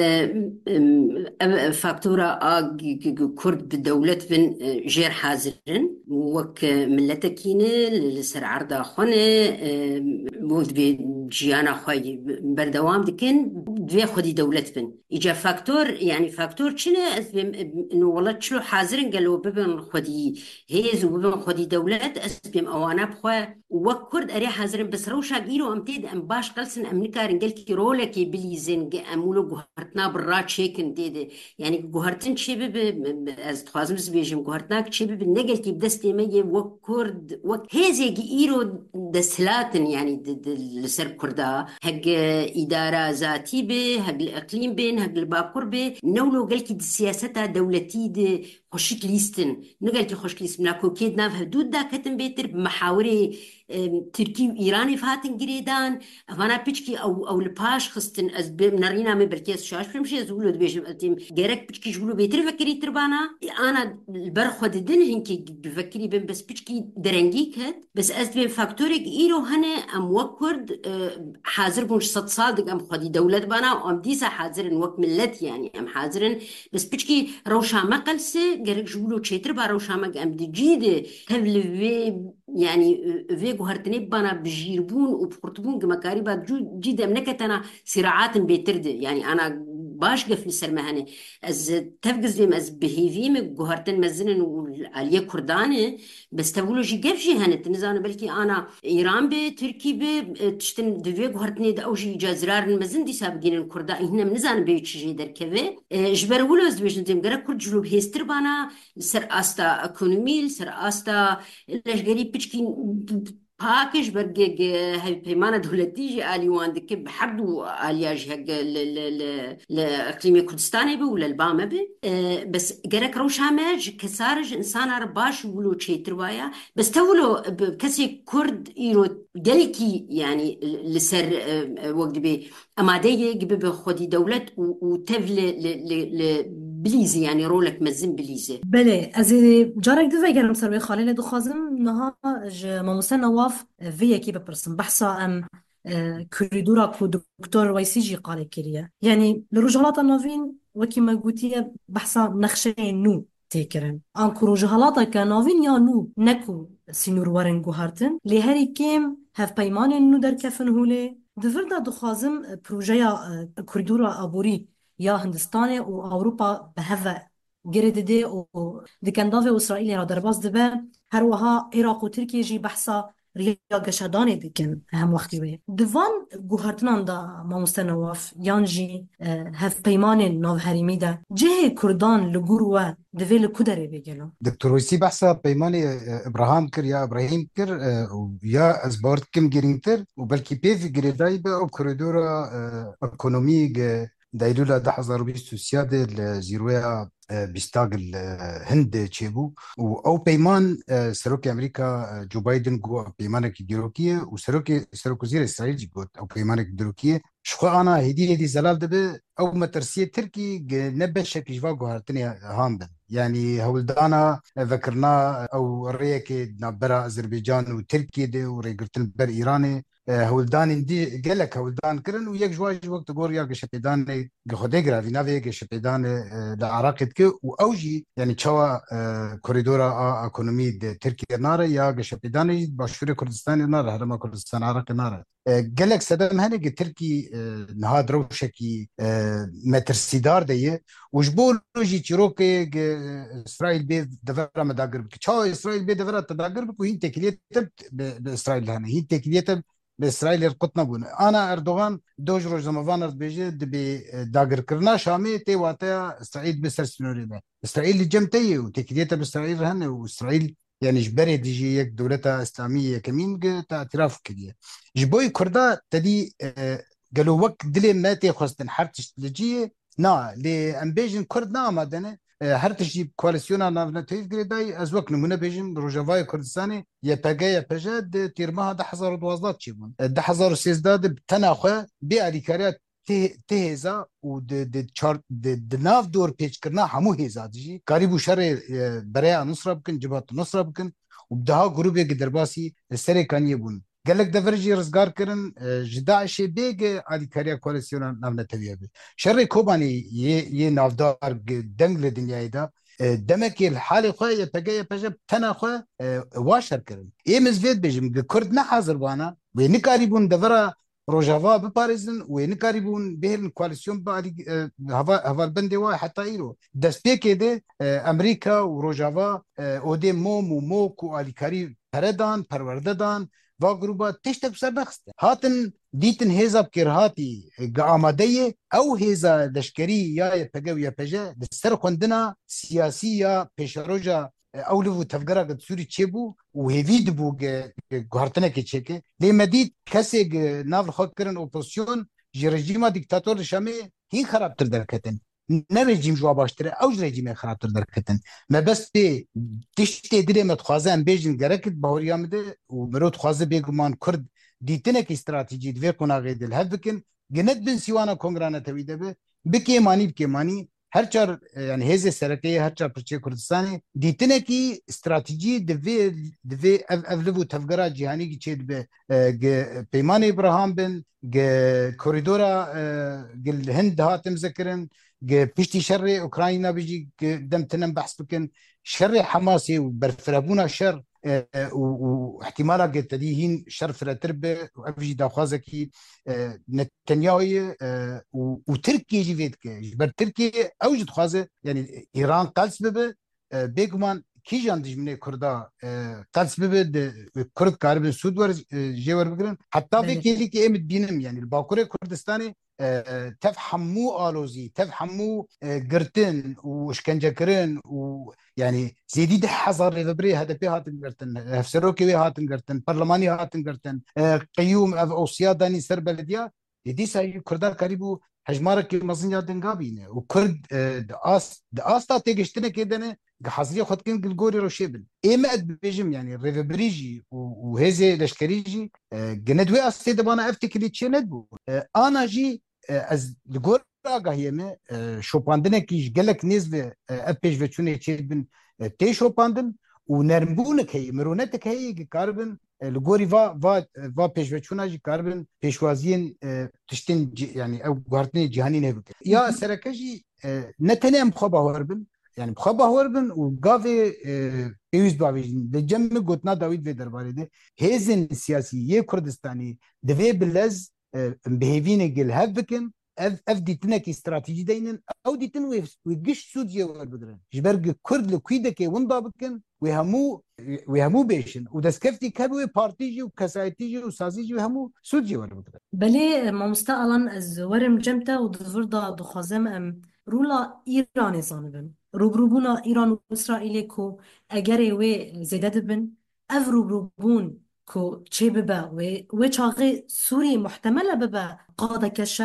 فاكتورا كرد بدولة بن جير حاضرن وك ملتكينه لسر عرضا خونه بود بجيانا خواهي بردوام دكين دوی خودی دولت بن ایجا فاکتور يعني فاكتور چنه اسبم انه والله تشلو حاضرن قالوا ببن خودي هيز وببن خودي دولت اسبم اوانا بخوا وكرد اري حاضرن بس روشا غيرو امتيد ام باش قلسن ام نكارن قال كي رولكي بليزن امولو غهرتنا برا شيكن ديده يعني غهرتن شبب از تخازم بيجم غهرتناك شبب نقل كي بدستي مي وكرد وهيز غيرو دسلاتن يعني لسر كردا هق إدارة ذاتي به هق الإقليم بين هق الباكور به نولو قال كي السياسة دولتي دي خوشك ليستن نقال كي خوشك ليستن ناكو كيد ناف حدود دا كتن بيتر بمحاوري تركي وإيراني فاتن قريدان أفانا بيشكي أو الباش خستن أز بنرينا من بركيس شاش بمشي زولو دبيش أتيم جارك بيشكي جولو بيتر فكري تربانا أنا البرخو ددن هنكي بفكري بين بس بيشكي درنجي كد بس أز بين فاكتوريك إيرو هنا أم وكرد حاضر بونش صد صادق أم خدي دولة بانا وأم ديسا حاضر وك ملت يعني أم حاضرن بس بيشكي روشا مقلسة جارك جولو تشيتر با روشا مق أم دي جيدة تبلي يعني فيجو هرتني بنا بجيربون وبخرطبون كمكاري بعد جدا منكتنا صراعات بيترد يعني أنا باش قفل سرمهني از تفجز لي از بهيفي مجوهرتن مزنن والعليا كردانه بس تقولوا جي قفشي هنت نزانه بلكي أنا إيران بتركي بتشتن دفيج هرتني دا أو جي جزرار مزن دي سابقين الكردان هنا نزانه بيتشجي در كذا جبر ولوز بيجن دم جرا كرد جلوب هيستر بنا سر أستا إقونومي سر أستا ليش قريب بتشكي باكش برجع هاي بيمانة دولتي جي آلي واندك بحدو آلياج هج لإقليم كردستاني بي ولا البامة بي بس جرك روش هماج كسارج إنسان عرباش ولو تشيتر وايا بس تولو كسي كرد إيرو جلكي يعني لسر وقت بي أمادية جب بخودي دولت وتفل بليزي يعني رولك مزن بليزي بله از جارك دو وگرم سر به خاله دو خازم نها ماموسا نواف وی کی بپرسم بحثا ام كوريدورا كو دكتور ويسيجي قال كريا يعني لرجالات النوفين وكي ما قلتي بحثا نخشين نو تيكرن ان كروجهالاتا كنوفين يا نو نكو سينور ورن جوهرتن لهري كيم هف بيمان نو در كفن هولي دفردا دخازم بروجيا كوريدورا ابوري يا هندستان وأوروبا بهذا جرد دي ودكندافي وإسرائيل را درباز دبا هروها عراق وتركيا جي بحثا ريا قشاداني دكن أهم وقتي بيه دفان جوهرتنان دا ما مستنواف يانجي هف بيمان ناف هريمي دا جه كردان لجوروا دفي لكدري بيجلو دكتور ويسي بحثا بيماني إبراهام كر يا إبراهيم كر يا أزبارت كم جرينتر وبلكي بيف جريداي بقى بكوريدورا إقونومي دايلولا ده حزار بيستو سيادة الزيروية بيستاقل هند تشيبو او بيمان سروكي امريكا جو بايدن جو بيمانك ديروكيه سروكي وزير اسرائيل جيبوت او بيمانك ديروكيه شخو انا هدي زلال دبي او مترسيه تركي نبشك جوا جوهرتني هامبن يعني هولدانا ذكرنا او ريك نبرا اذربيجان وتركيا دي وريقرتن بر ايراني هولدان دي قال لك هولدان كرن ويك جواج وقت غور يا شبيدان خدي غرافي نافي شبيدان العراق كي واوجي يعني تشوا كوريدورا ايكونومي تركيا نار يا شبيدان باشوري كردستان نار هرما كردستان عراق نار قال لك سدام هني تركي نهاد روشكي متر سيدار دي وجبول جي تشروكي اسرائيل بي دفرا مداغر تشوا اسرائيل بي دفرا تداغر وهي تكليت باسرائيل هنا هي تكليت بإسرائيل يرقطنا بون أنا أردوغان دوج روز زموان بيجي دبي داغر كرنا شامي تي واتا إسرائيل بسر سنوري به إسرائيل اللي جمتي وتكديتها بإسرائيل هن وإسرائيل يعني جبري ديجي يك دولتها إسلامية كمين اعتراف كديه جبوي كردا تدي قالوا وقت دلي ما تي خواستن حرتش لجيه نا لأمبيجن كرد نا مادنه هر تجيب کوالسیونا نافنتیف گریدای از وقت نمونه بیشیم روجاوای کردستانی یه پگه یه پجد تیرماه 1012 چی بون 1013 تناخه بی علیکاریات تهزا و د ناف دور پیچ کرنا همو هزا دیجی قریبو شر برای نصره بکن جبهت نصره بکن و بدها گروه درباسی سری کانیه بون قالك دفرجي رزقار كرن جداعش بيج على كاريا كواليسيون نامنا تبيه شر كوباني ي نافدار دنگل دنيا دا دمك الحالي خويا بقى بجب تنا خويا واشر كرن اي مزفيد بيجم كرد نحاضر وانا وينكاريبون دفرا روجافا بباريزن وينكاريبون بهن كواليسيون بعد هوا البندي واحد حتى ايرو دسبيك دي امريكا وروجافا اودي موم وموك وعلي كاري پردان پرورددان و گروبا تشتک بسر نخسته هاتن دیتن هیزا بکرهاتی آماده او هیزا لشکری یا پگو یا پجه سر خوندنا سیاسی یا پیشروجا اولو تفگرا قد سوری چه بو و هیوید بو گوهرتنه که چه که لیمه دید کسی ناول خود کرن اپوزیسیون جی رژیما دیکتاتور شامه هی خرابتر درکتن نه رژیم جوا باشتره او رژیم خرابتر درکتن ما بس به تشتی دلی متخوازه ام بیجن گرکت باوریا مده و مرود خوازه بیگمان کرد دیتنه که استراتیجی دوی قناغی دل هف بکن گنت بن سیوانا کنگرانه تویده به بکی مانی هر چار يعني هذه السركيه هر چار پرچه کردستانی دیتنه کی استراتیجی دوی اولو تفگرا جهانی کی چید به پیمان ابراهام بن کوریدورا هند هاتم ذکرن بيشتي شر اوكرانيا بيجي دم تنم بحث بكن شر حماسي وبرفرابونا شر واحتمالا قد تديهين شر فراتربه وابجي داخوازكي نتنياهي وتركيا جيفيتك جبر تركيا اوجد خوازه يعني ايران قال سببه بيجمان كيجان دجمنه كردا قال سببه كرد كاربن سود ور جيور بكرن حتى في كيلي كي امد بينم يعني الباكوره كردستاني تفهموا آلوزي تفهموا قرتن وشكنجة كرن ويعني زيدي ده حزر ريفبري هذا بي هاتن قرتن هفسروكي بي هاتن قرتن برلماني هاتن قرتن قيوم أو سياداني سر بلديا يدي ساي كردار قريبو هجمارك مزنجا دنقابينه وكرد دآستا تيجشتنه كدنه حظرية خد كن الجوري روشيبن إيه ما بيجم يعني ريفبريجي وهذا لشكريجي جندوي أستيد بانا أفتكر شيء ندبو أنا جي از الجورا قهيمة شوباندنا كيش قالك نزل أبيج بتشوني تشيبن تي شوباندن ونرمبونك هي مرونتك هي كاربن الجوري va pêşveçuna jî karbin pêşwaziyên tiştên yani ew guhartinê cîhanî nebike ya sereke jî ne tenê em xwe bawer bin yani xwe bawer bin û gavê pêwîst bavêjin li cem min gotina Dawîd vê derbarê de hêzên siyasî yê Kurdistanî divê bi lez bihêvînê gil hev bikin ev dîtinekî stratejî deynin ew dîtin wê giş Sûdiyê werbigirin ji ber Kurd li kwîdekê winda bikin wê hemû bêşin û destkeftî kev wê partî jî û kesayetî jî û sazî jî hemû Sûdiyê werbigirin. Belê mamoste alan ez werim cem te û di vir da dixwazim em rûla Îranê zanibin. Rûbrûbûna Îran û İsraîlê ku egerê wê zêde dibin ev rûbrûbûn ku çê bibe wê çaxê Sûrî muhtemele bibe qadeke şer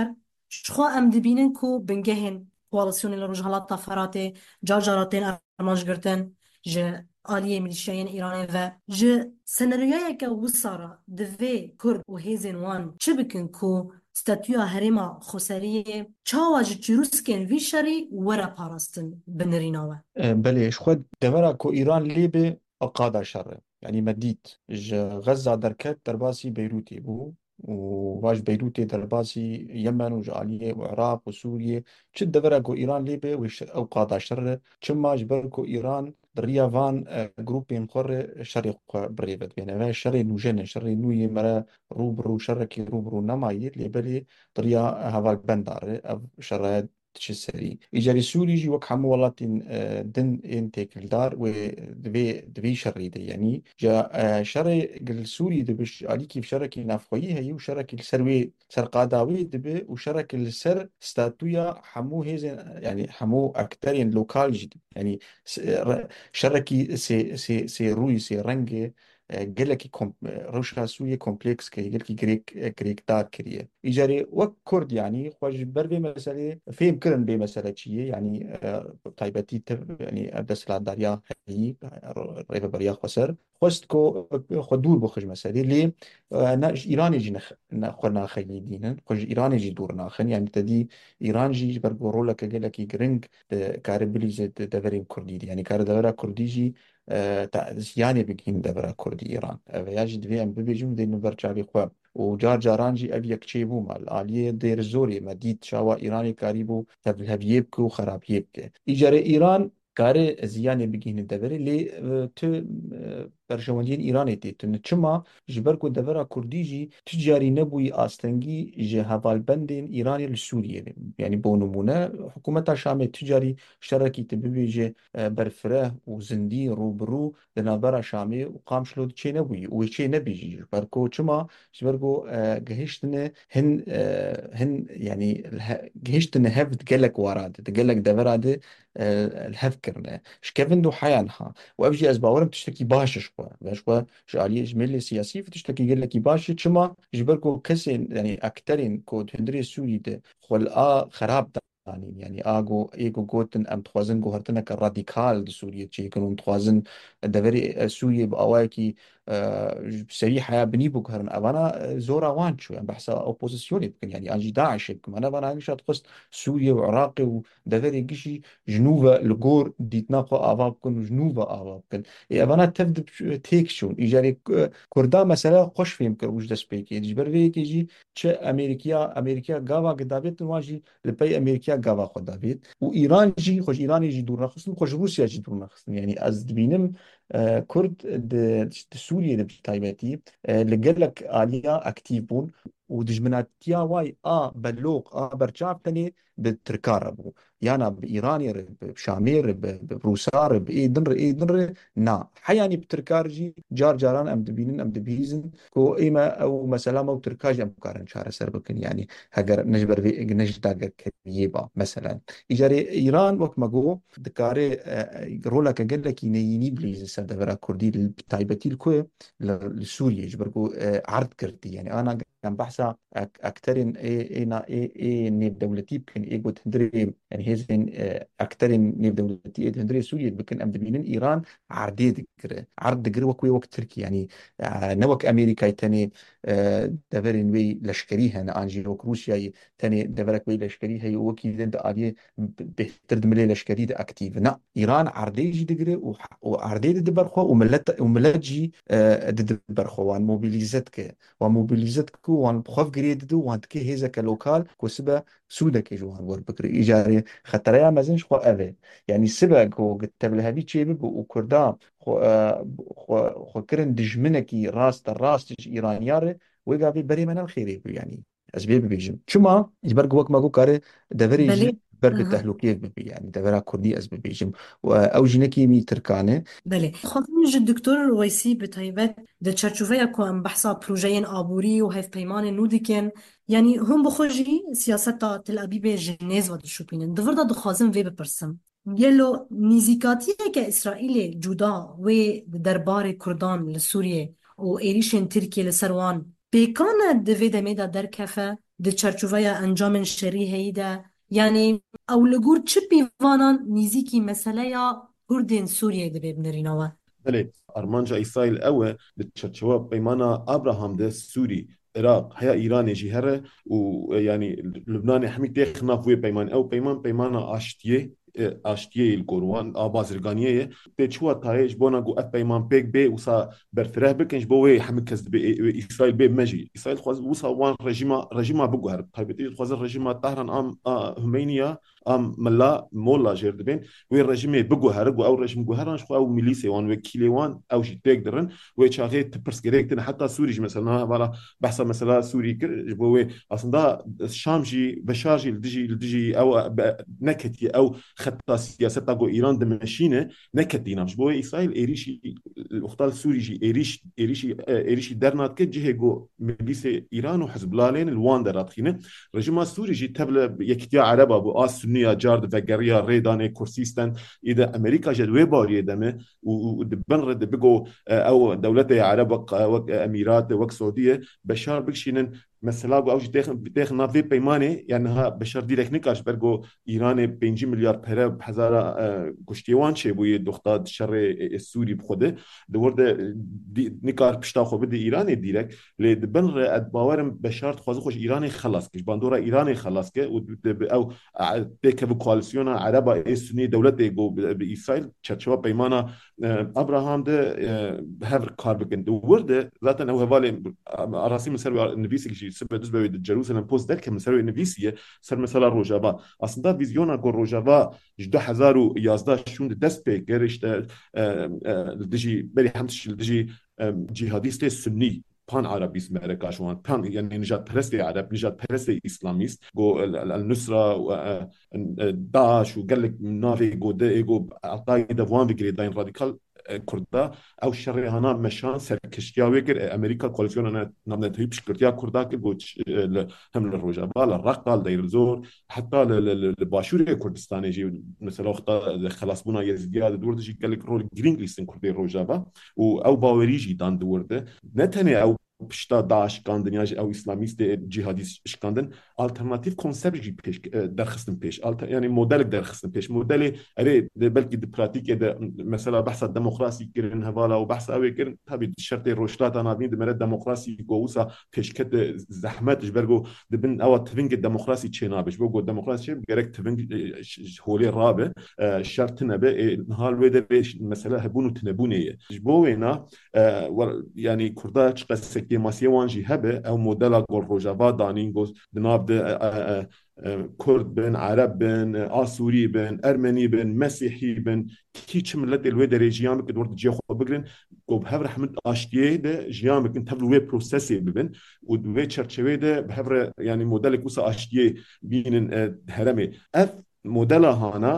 شخوا ام دبینن کو بنگهن کوالسیون لروجهالات فراتي جارجاراتين ارمانج گرتن ج آلیه ملیشیاین ایران و ج سناریویا که وسارا دوی کرد و هیزن وان چه بکن کو ستاتویا هرما خسریه چاواج چیروسکن وی شری ورا پاراستن بنریناوه بله خود دورا کو ایران لیبه اقادا شر يعني مديت غزة دركت درباسي بيروتي بو وواش بيروتي درباسي يمن وجالية وعراق وسوريا شد دورا إيران ليبي وش أو قادا شر شما جبركو إيران دريا فان جروبين قر شرق بريفت يعني ما شر نوجن شر نوي مرا روبرو شركي روبرو نمايد ليبلي دريا هذا بندار أو شر تشسري إجاري سوري جي وك حمو ولاتين دن انتك الدار و دبي شريدة يعني جا شري قل سوري دبش علي كيف شركي نافخوي هي وشركي السروي سرقاداوي دبي وشركي السر ستاتويا حمو هيزن يعني حمو أكترين لوكال جد يعني شركي سي روي سي رنجي قالك روشها سوية كومبلكس كي قالك جريك دار كريه إجاري وك كرد يعني خواج بر بمسألة فهم كرن بمسألة شيء يعني طيبتي يعني أبدس لا داريا هي ريفا بريا خسر خست كو خدور بخج مسألة ليه ناش إيران يجي نخورنا خيلي دينا خج إيران يجي دور ناخن يعني تدي إيران جي برجو رولا كجلك جرينج كاربلي زد دفرين كردي يعني كار دفرا كردي جي يعني بگین دبر کردی ایران و یاجد ویم ببیجم دین برچاوی خو و جار جارانجی اب یک چی بو مال عالیه دیر زوری مدید شوا ایرانی کاریبو تبلهبیب کو خرابیب که ایجار ایران کار زیانی بگین دبر لی تو برشوندین ایرانی تی تو نچما جبر کو دبر کردی جی تجاری نبوی آستنگی جه حوال بندین ایرانی لسوریه يعني بونمونه حكومة شامل تجاري شركي تبيجي برفره وزندي روبرو لنابرا شامي وقام شلو تشي نبوي وشي نبيجي بركو چما بركو جهشتنا هن يعني جهشتنا هفت قالك وراد تقالك دفراد الهفكرنا شكفن دو حيانها وابجي ازباورم تشتكي باش شوا شعالي جميل سياسي فتشتكي قال لك باش چما جبركو كسين يعني اكترين كو تندري سوري ده خلقا خراب يعني اگو ایگو گوتن ام تخوازن گوهرتنا که رادیکال دی سوریه چی کنون تخوازن دفری سوریه بأوائی کی سريحة بني بوكهرن أنا زورا وانشو يعني بحث أوبوزيسيوني بكن يعني أنجي داعش بكن أنا هنشا تقصد سوريا وعراقي ودفري قشي جنوبا لغور ديتناقا آفا بكن جنوبا آفا بكن أنا تفد تيكشون إيجاري كردا مثلا خوش فيهم كر وجد سبيكي جبر فيك يجي چه أمريكا غاوا قدابيت نواجي لبي أمريكا غاوا خدابيت وإيران جي خوش إيران يجي دور نخصن خوش روسيا جي دور نخصن يعني أز دبينم كرد سوريا بتايبتي لقلك آلية أكتيف بون ودجمناتيا واي بلوق برشاف تاني بتركاربو يانا بإيراني بشامير بروسار بإيدنر نا حياني بتركارجي جار جاران أم دبينن أم دبيزن كو إيما أو مثلا أو تركاج أم كارن شارع سربكن يعني هجر نجبر في نجداج كبيبا مثلا إجاري إيران وقت ما جو دكاري رولا كجلك ينيني بليز سردفرا كردي التايبتي الكوي لسوريا جبركو عرض كردي يعني أنا كان بحثا أكترين نيب دولتي بكن إيجو تندري يعني هزين أكترين نيب دولتي تندري سوريا بكن أم دبينن إيران عرض دقر وكوي وقت تركي يعني نوك أمريكا تاني دفرين وي لشكريها أنجي وك روسيا تاني دفرك وي لشكريها وكي دند آلية بهترد ملي لشكري ده أكتيف نا إيران عرضي جي دقر وعرضي دي برخوا وملت جي دي برخوا وان موبيليزتك وموبيليزتك وان بخوف قريد دو وان تكي هيزا كلوكال كوسبا سودك جوان ور بكري إيجاري خطريا مازنش خو أفي يعني سبق وقتب لها بي تشيبك وكردام خو كرن دجمنكي راست إيرانيار ويقابي بري من الخيري يعني أسبيب بيجم شما يبرق وقت ما قو كاري دفري بله بر بالتهلوكية ببي يعني دفرا كردي أسبيب بيجم أو جنكي مي تركانه بله خاطرين جد دكتور رويسي بتايبت ده تشارچوفيا كو ام بحثا بروجين آبوري و هف بيمان نودكن يعني هم بخوجي سياستا تل أبيب جنيز ود شوبينن دفر دا دخوازم في بپرسم يلو نزيكاتيه كإسرائيل جودا و دربار كردان لسوريا و إيريشن تركيا لسروان بيكان دوي دميدا دركفة د چرچوفیا انجام شری هیدا یعنی او لگور چه پیوانان نزیکی مسئله یا کردین سوریه دبی بنریناوه. بله أرمانجا إسرائيل أو لتشرشوا بيمانا أبراهام ده سوري العراق هيا إيران جهره ويعني لبنان حميد تخنا في بيمان أو بيمانا آشتیه الگروان آبازرگانیه تچوا تایج بونا گو اف پیمان پیک بی وسا برفره بکنش بوی همه کس به اسرائیل به مجی اسرائیل خواست وسا وان رژیما بگوهر طیبتی خواست رژیما طهران همینیا ملا مولا جرد بین وی رژیم بگوهر گو او رژیم گوهرانش خو او میلیسی وان وکیلی وان او جی تک درن وی چاغه تپرس گريكتن حتى سوري مثلا ولا بحث مثلا سوري كر بوي اصلا شامجي بشارجي لدجي او نكتي او خطة سياسة تاعو إيران دمشينه نكتينا مش بوي إسرائيل إيريشي الأخطال سوري جي إيريشي درنات كجه جو مجلس إيران وحزب الله لين الوان درات خينه رجيم سوري جي تبل يكتيا عربة بو سنية جارد فجريا ريداني كورسيستان إذا أمريكا جد وباري دمه ودبنرد بيجو أو دولة عرب أميرات وك سعودية بشار بكشينن مثلا اوج تاخ نافي بيمانه يعني ها بشر ديرك نكاش برجو ايران 5 مليار بره بهزار كشتيوان شي بو دختاد الشر السوري بخده دورد نكار بشتا خو بده ايران ديرك لدبن ادباورم بشار خوازو خوش ايران خلاص كش باندورا ايران خلاص ك او تك بكواليسيون عربه سني دولت جو باسرائيل تشرشوا بيمانه ابراهام ده هافر كاربكن دورد ذات انه هوالي راسي مسر النبيسي سبب دزبه جيروسالم بوست ده كم مسروي نویسیه سر مثلا روجاوا اصلا ویزیونا گو روجاوا 2011 شون دست به گرشت دجی بری همش دجی جهادیست سنی بان عربيس امريكا شوان بان يعني نجات برستي عرب نجات برستي اسلاميست جو النصره داعش وقال لك نافي جو ده جو القاعده فوان بجريدين راديكال كردا او شريهانا مشان سركشتيا ويكر امريكا كواليسيون نمنا تهيب شكرتيا كردا كبوش هم الرجابه الرقال داير الزور حتى الباشوري كردستان يجي مثلا خلاص بنا يزياد دور دجي قال لك رول جرين ليستن كردي الرجابه او باوريجي دان دورده نتني او بشتا داعش کاندن یا او اسلامیست جهادیست کاندن alternatif konsept جی پیش درخستن پیش yani model درخستن پیش modeli اره belki de pratik de mesela بحث دموکراسی کردن حوالا و بحث اوی کردن tabi شرط روشتات نادین دمره دموکراسی گوسا پیشکت زحمت جبرگو دبن او تفنگ دموکراسی چنابش بگو دموکراسی gerek تفنگ هولی رابه شرط نبه حال وده مثلا هبونو تنبونه جبوینا yani kurda çıkası ماسیه وانجی هبه او مدل گل روجاوا دانین گوز دناب ده کرد بن عرب بن آسوری بن ارمنی بن مسیحی بن کی چه ملت الوی درجیام که دورت جی خو بگرن گو به هر رحمت آشتیه ده جیام که تبلو وی پروسسی ببن و وی چرچوی ده به هر یعنی مدل کوس آشتیه بینن هرمه اف مدل هانا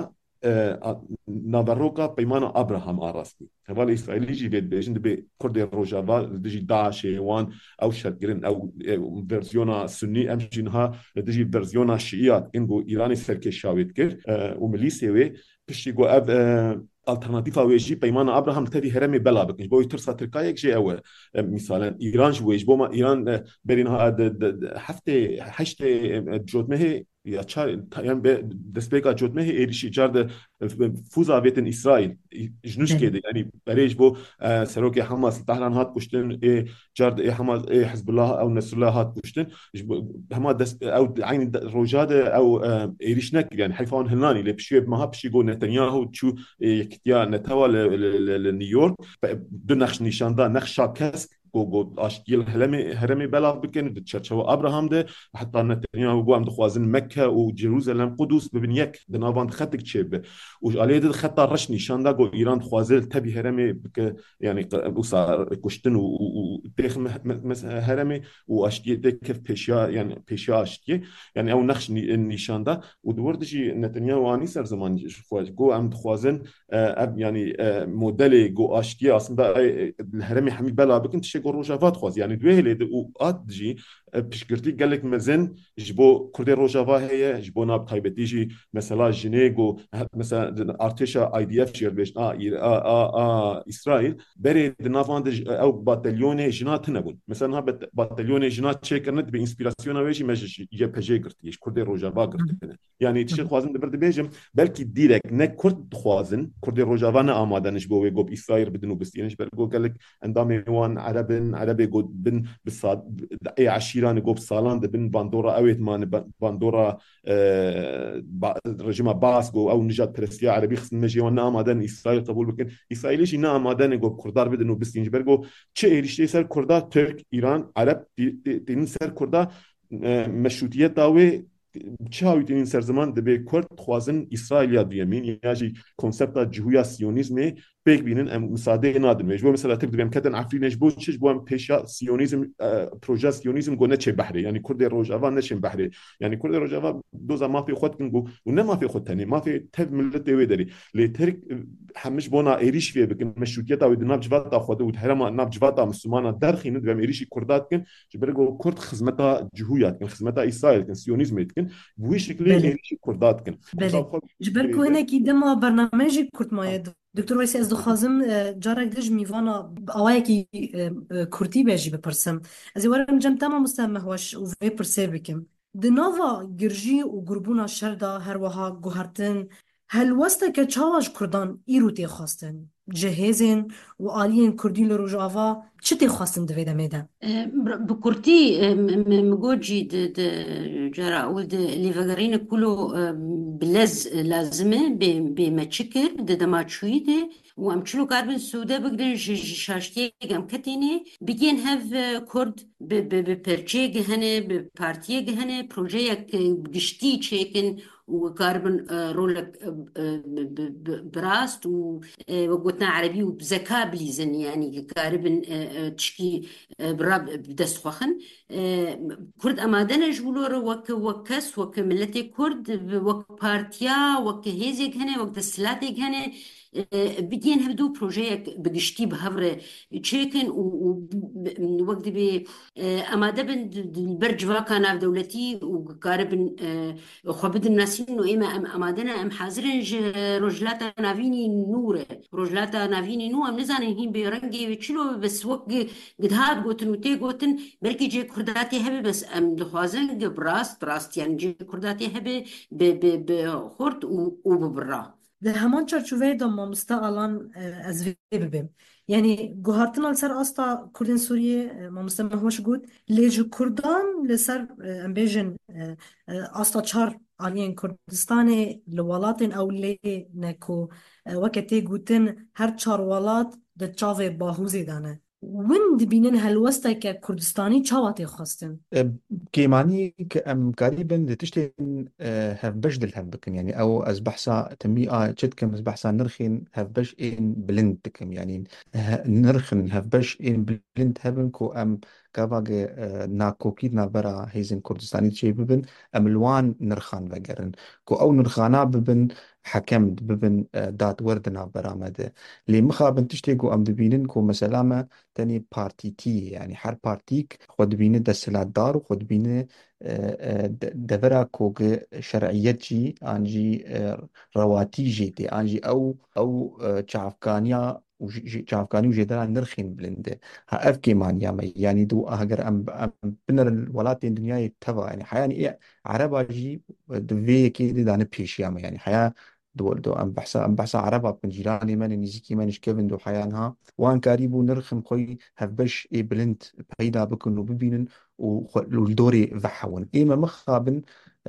نابروكا بيمانا أبراهام أراسكي هذا إسرائيلي جي بيت بيجند بي كرد الرجاوا دجي داعش وان أو شرقين أو فيرزيونا سني أمشينها دجي فيرزيونا شيعات إنجو إيراني سركي شاويت كر ومليسي وي بشي جو أب الترناتيفا ويجي بيمانا أبراهام تدي هرمي بلا بكنش بوي ترسا تركايك جي أو مثلا إيران جويج بوما إيران برينها هفته حشته جود مهي یا چار yani despeka jotme erişi çarda fuza vetin İsrail jnuş kedi yani berej bu seroke Hamas tahran hat kuştun çarda Hamas Hizbullah او Nasrullah hat kuştun hama des او عين روجاده او erişnek yani hayfan helani le pişi ma pişi go Netanyahu çu yektiya netawa le New York du nakhsh nishanda nakhsha kesk جو اشتيل هرمي بلاغ بكن تشرشوا ابراهام ده حتى نتنياهو جو عم دخوازن مكه وجيروزالم قدس ببنيك دنابان خطك تشيب وعليه ده خط رشني شاندا جو ايران خوازل تبي هرمي بك يعني وصار كشتن وتاخ هرمي واشتي ده كيف بيشا يعني بيشا اشتي يعني او نخش النيشاندا ودوردشي نتنياهو اني سر زمان جو عم دخوازن يعني موديل جو اشتي اصلا الهرمي حمي بلا بكن جو روجافات خواز يعني دوه لید او آد جی بشكرتي قال لك مازن جبو كردي روجافا هي جبو ناب تايبتيجي مثلا جنيغو مثلا ارتشا اي دي اف شير بيش اسرائيل بري نافاند او باتاليون جنات نبون مثلا باتاليون جنات تشيكرنت بانسبيراسيون ويجي ماجي يبجي قرتيش كردي روجافا قرت يعني تشي خوازن دبر دبيجم بلكي ديريك نه كرد خوازن كردي روجافا نا امادنش بو ويغو اسرائيل بدنو بستينش برغو قال لك اندامي وان عربي قد بن بالصاد اي عشيران قوب صالان دبن باندورا اويت مان باندورا رجيما باسكو او نجات برسيا عربي خصن مجي وانا امادن اسرائيل قبول بكن اسرائيليش انا امادن قوب كردار بدنو بستينج برغو تشي ايريشتي سر كردا ترك ايران عرب تين سر كردا مشروطیت داوی چاوی تین سرزمان دبی کرد خوازن اسرائیل دیمین یاجی کنسپت جهویا سیونیزم بيك بينن ام مساعده نادن مجبور مثلا تقدر بهم كدن عفرين جبوت شش بوم بيشا سيونيزم بروجا سيونيزم قلنا شيء بحري يعني كرد روجافا نشين بحري يعني كرد روجافا دوزا ما في خد كنجو ونا ما في خد تاني ما في تف ملت ويدري لترك حمش بونا ايريش فيه بكن مشروطيات او ناب جواتا خد وتحرم ناب جواتا مسلمانا درخي ند بهم ايريشي كردات كن جبرجو كرد خدمتا جهويات كن خدمتا اسرائيل كن سيونيزم كن بوي شكلي بله ايريشي كردات كن بله جبركو هنا كي دما برنامجي كرت مايد دكتور ويسي از دخوازم جارك دج ميوانا اوايكي كرتي بيجي بپرسم از ورم جم تمام مستمع هوش و في پرسه بكم دناوا گرجي و گربونا شردا هر وها گوهرتن هل وسط که چاواج کردان ایرو تی خواستن جهازن و آلین کردی لروجاوا چه تی خواستن دویده میدن بكرتي مجوجي جرى أقول اللي فقرين كله بلز لازمة بمتشكر ما تشويده وامشلو كاربن سودا بقدر شاشتي قام كتيني بيجين هاف كرد ببرجي جهنة ببارتي جهنة بروجيك بجشتي تشيكن وكاربن رولك براست وقلنا عربي وبذكاء بليزن يعني كاربن تشكي براب بدست خوخن كرد أمادنا جولور وكس ملتي كرد بارتيا هيزيك هنا دستلاتيك هنا بدين هبدو بروجيك بقشتي بهفر تشيكن ووقت بي أمادا بن البرج واكانا دولتي وقاربن خبد الناس إنه إما أمادنا حاضرين رجلاتا نافيني نورة رجلاتا نافيني نو نزانين هين بيرنجي وتشلو بس وقت قد هاد قوتن وتي قوتن بركي جي كرداتي هبي بس دخوازن براست يعني جي كرداتي هبي بخورت وببرا ده همان چارچوبه دا مامستا الان از وی ببیم یعنی گوهرتن al سر استا کردن سوریه مامستا مهوش گود لیجو کردان لسر امبیجن استا چار آلین کردستان لولاتن او لی نکو وقتی گوتن هر چار ولات ده چاوه باهوزی دانه وين دبينن هالوسطى كردستاني چاواتي خواستن كيماني كأم قريبا تشتين هف بجدل هف بكن يعني او از بحثا تمي جد كم از بحثا نرخين هف بش ان بلند بكم يعني نرخن هف بش ان بلند هبن كو ام كافاغ ناكوكيد نابرا هيزن كردستاني تشي ببن ام الوان نرخان وگرن كو او نرخانا ببن حكم ببن دات وردنا برامده لي مخابن تشتي كو ام دبينن كو مسلامه تاني بارتي تي يعني هر بارتيك خود بينه دستلات دار وخود بينه دبرا كوغ شرعيت جي انجي رواتي جيتي انجي او چافكانيا چافكاني وجدرا نرخين بلنده ها اف كيمان يعني دو اگر ام بنر الولات الدنيا تبع يعني حياني إيه عربا جي دوي كي دانه بيش يعني حيا دو ام بحثا عربا من جيراني من نيزيكي منش كيفن دو حيانها وان كاريبو نرخم خوي هفبش اي بلند بيدا بكن وببينن والدوري فحون ايما مخابن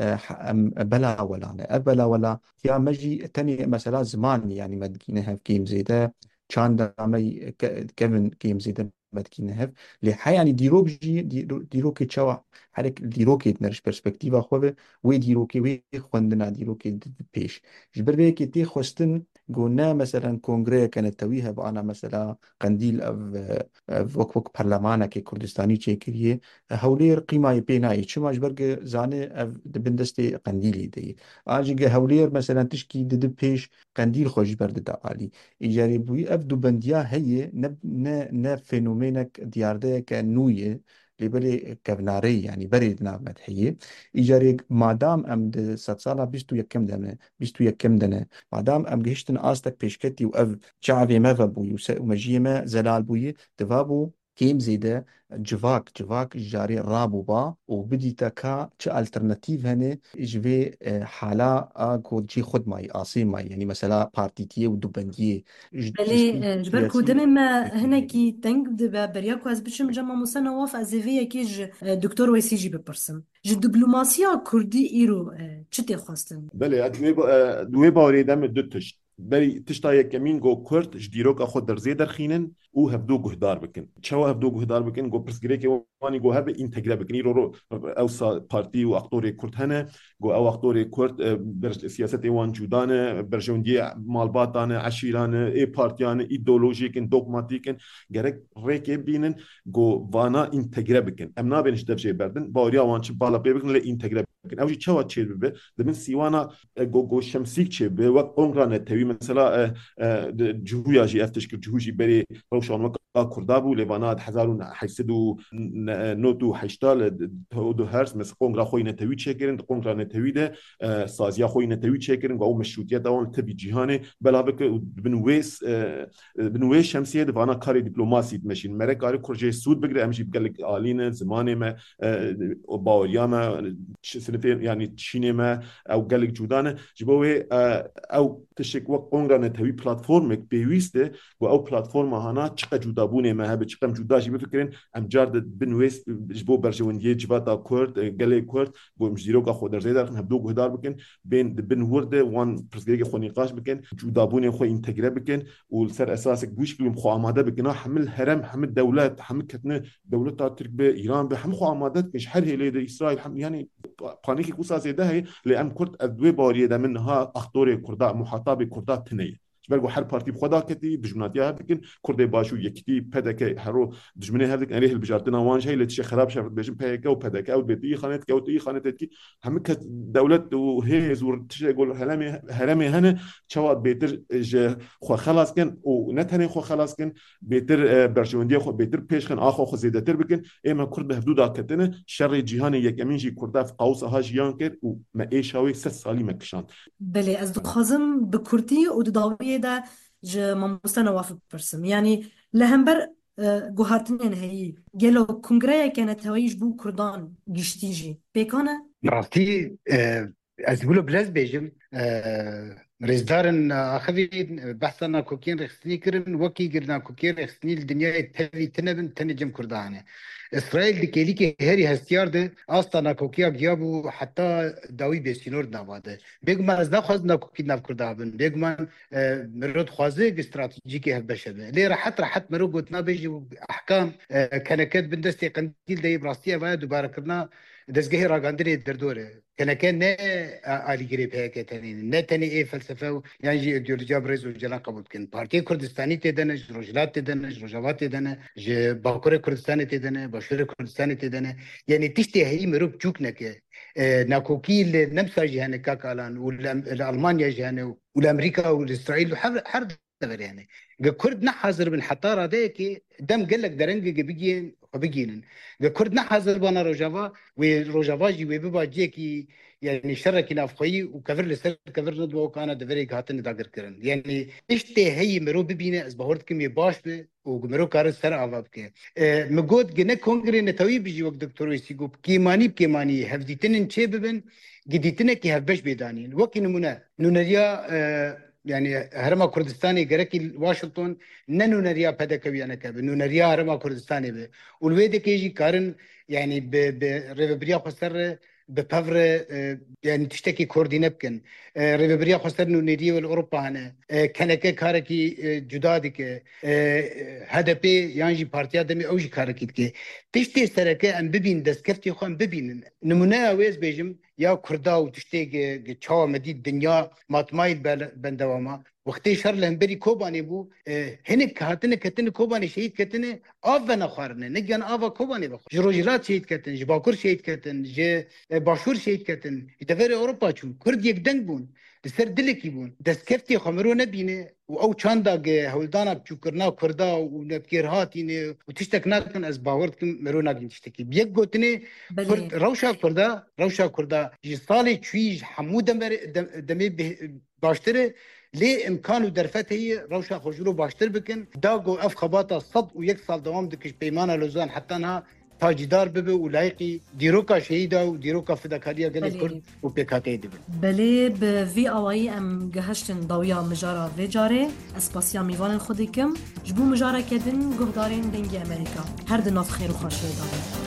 بلا ولا أنا بلا ولا يا مجي تاني مثلا زمان يعني ما تجينا هف كيم زيدا كان دامي كيفن كيم زيدا ما تجينا هف لحي يعني ديروبجي ديروكي تشوا حرك ديروكي تنرش برسبكتيفا خوه وي ديروكي وي خوندنا ديروكي بيش جبر بيكي تي خوستن قلنا مثلا كونغري كانت تويها بأنا مثلا قنديل أف وك برلمانا كي كردستاني تشيكريه هولير قيمة بيناي شو ماش برج زاني أف دبندستي قنديلي دي أجي هولير مثلا تشكي دد بيش قنديل خوش برد دعالي إجاري بوي أف دو بنديا هي نب فينومينك ديارده كنوية لبري كفناري يعني بري ناف مدحية إيجاري مادام أم د ست سالا بيستو يكم دنه مادام أم جهشتن آستك بيشكتي وأف شعبي مذا بوي ومجيمة زلال بوي تفابو كيم زيده جواك جاري رابو با وبدي تكا تش الترناتيف هني جوي حالا اكو جي خد ماي آسي ماي يعني مثلا بارتيتيه ودوبنديه تشتي بله جبركو سياسي دم ما هنا كي تنق دبا برياكو از بشم جمع مسنا واف ازيفيا كيج دكتور ويسيجي ببرسم جي دبلوماسيا كردي ايرو چتي خواستن بله دوی باوری دم دو تشت بری تشتا یکمین گو کرد جدیروک خود در زیدر خینن او هفدو گهدار بکن چوا هفدو گهدار بکن گو پرسگری که وانی گو هب اینتگره بکنی رو او پارتی و اقتور کرد هنه گو او اقتور کرد بر سیاست وان جودانه بر جوندی مالباتانه عشیرانه ای پارتیانه ایدئولوژیکن دوگماتیکن گرک ریک بینن گو وانا اینتگره بکن ام نابنش دفجه بردن باوریا وان چ بالا بکن ل اینتگره بکن اوجی چوا چه به دمن سیوانا گو شمسیک چه به وقت قنقرانه توی مثلا جهویا جی افتش کرد جهوجی بری روشان وقت کردابو لیوانات 1880 دو هرس مثل قنقرا خوی نتوی چه کردن قنقرا نتوی ده سازیا خوی نتوی چه کردن و او مشروطیت اون تبی جهانی بلا بک بنویس شمسیه دوانا کاری دیپلماسی ماشین مرا کاری کرجه سود بگیره امشی بگلک آلین زمانه ما باوریا ما سنتين يعني تشيني ما او قالك جودانه جبوي او تشك وقت قنقرا نتوي بلاتفورمك بيويسته او بلاتفورم هانا تشقى جودابونه ما هب تشقى جوداجي بفكرين ام جارد بنويس جبو برجونديه جباتا كورد قالي كورد بو مجديروك اخو در زيدار هبدو غدار بكن بين بن ورده وان برسغيك خو نقاش بكن جودابونه خو انتجرا بكن والسر اساسك بوش بيم خو اماده بكنا حمل هرم حمل دولات حمل كتنه دولت ترك بايران بهم خو اماده مش حر هي اسرائيل يعني بانيكي كوسا زيده هي لان كرد ادوي باريه ده منها اخطور كردا محاطه كردا تنيه جبرگو هر پارتی خدا کتی دشمناتی ها بکن کرد باشو یکتی پدک هرو دشمنی هر دک علیه البجارتنا وانش هی لتش خراب شفت بيجن پدک و پدک او بیتی خانت که و تی خانت کی همه که دولت و هی زور تش يقول هرمي هنا شواد بيتر خو خلاص كن و نتني خو خلاص كن بيتر برجوندي خو بيتر پیش خن اخو خو زیدتر بکن اما کرد حدود کتنه شر جهان یک امین جی کرد في قوس ها جیان کرد و ما ایشاوی 3 سالی مکشان بله از دخوازم بکردی و دداویه ده جه ماموستا نوافق برسم يعني لهمبر گوهاتنين هي گلو کنگره كانت هوايش بو كردان گشتيجي بيكانا راستی از بلو بلز بیجم رزدارن اخذي بحثنا كوكين رخصني كرن وكي قرنا كوكين رخصني الدنيا تبي تنبن تنجم كردانه اسرائيل دكيلي كي هري هستيار ده اصلا كوكيا جابو حتى داوي بسينور نواده بيغمان از نخوازنا كوكي ناف كردابن بيغمان مرود خوازه استراتيجيكي هبشبه ليه راحت مرو قلتنا بيجي احكام كانكت بندستي قنديل داي براستيا بايا دوباره كرنا دزگهی راگاندنی دردوره كان نه آلی گریب هيك تاني نه تاني ايه فلسفه يعني جي ايديولوژيا برز وجلان قبول كن بارتي كردستاني تدنه روجلات تدنه روجاوات تدنه ج باكور كردستاني تدنه باشور كردستاني تدنه يعني تشتي هي مروب جوكنك ناكوكي نمسا جهنه كاكالان والالمانيا جهنه والامريكا والاسرائيل حرب يعني كرد نحاضر من حطارة ديكي دم قال لك درنج بيجين وبيجين كرد نحاضر بنا روجافا وروجافا جي وبيبا جيكي يعني شركي نافخي وكفر لسر كفر ندوه كان دفري هاتن داغر كرن يعني اشتي هي مرو ببينه از بهورت كمي باش به ومرو كار سر عوابك مجود جنة كونغري نتوي بيجي وقت دكتور يسيقو بكيماني هفديتن تشي ببن جديتنا كي هفبش بيدانين وكي نمونا يعني هرما كردستاني جركي واشنطن ننو نريا بدكوي أنا كاب نو نريا هرما كردستاني به والويد كيجي كارن يعني بريفبريا خسر ببفر يعني تشتكي كردي نبكن ريفبريا خسر نو نريا والأوروبا هنا كانك كاركي جدادك هذا بي يعني بارتيا دمي أوجي كاركي كي تشتي سركة أم ببين دسكفتي خان ببين نمونا ويز بيجم يا كردا وتشتي جوا مدي الدنيا ما تمايل بندوما وقتی شر لهمبری کوبانی بو هنک هاتنه کتنه کوبانی شهید کتنه آب و نخارنه نگن آب کوبانی بخور جروجلات شهید کتن جباکور شهید کتن ج باشور شهید کتن دفر اروپا چون کرد یک دنگ بون لسر دلکی بون دستکفتی خمرو نبینه و او چاندا هولدانا چوکرنا کردا و نبکرهاتینه و تشتک نکن از باورد کم مرو نگین تشتکی بیک گوتنه کرد روشا کردا جسال چویج حمود دمی باشتره لی امکان و درفته روشا خوشرو باشتر بکن داگو اف خباتا 101 سال دوام دکش پیمان لوزان حتی نه تاجدار ببه و لایقی دیروکا شهیدا و دیروکا فداکاریا گلی کرد و پیکاتی دبن بله به وی آوایی ام گهشتن داویا مجارا و جاره اسپاسیا میوان خودی کم جبو مجارا کدن گهدارین دنگی امریکا هر دناف خیر و خوشی داره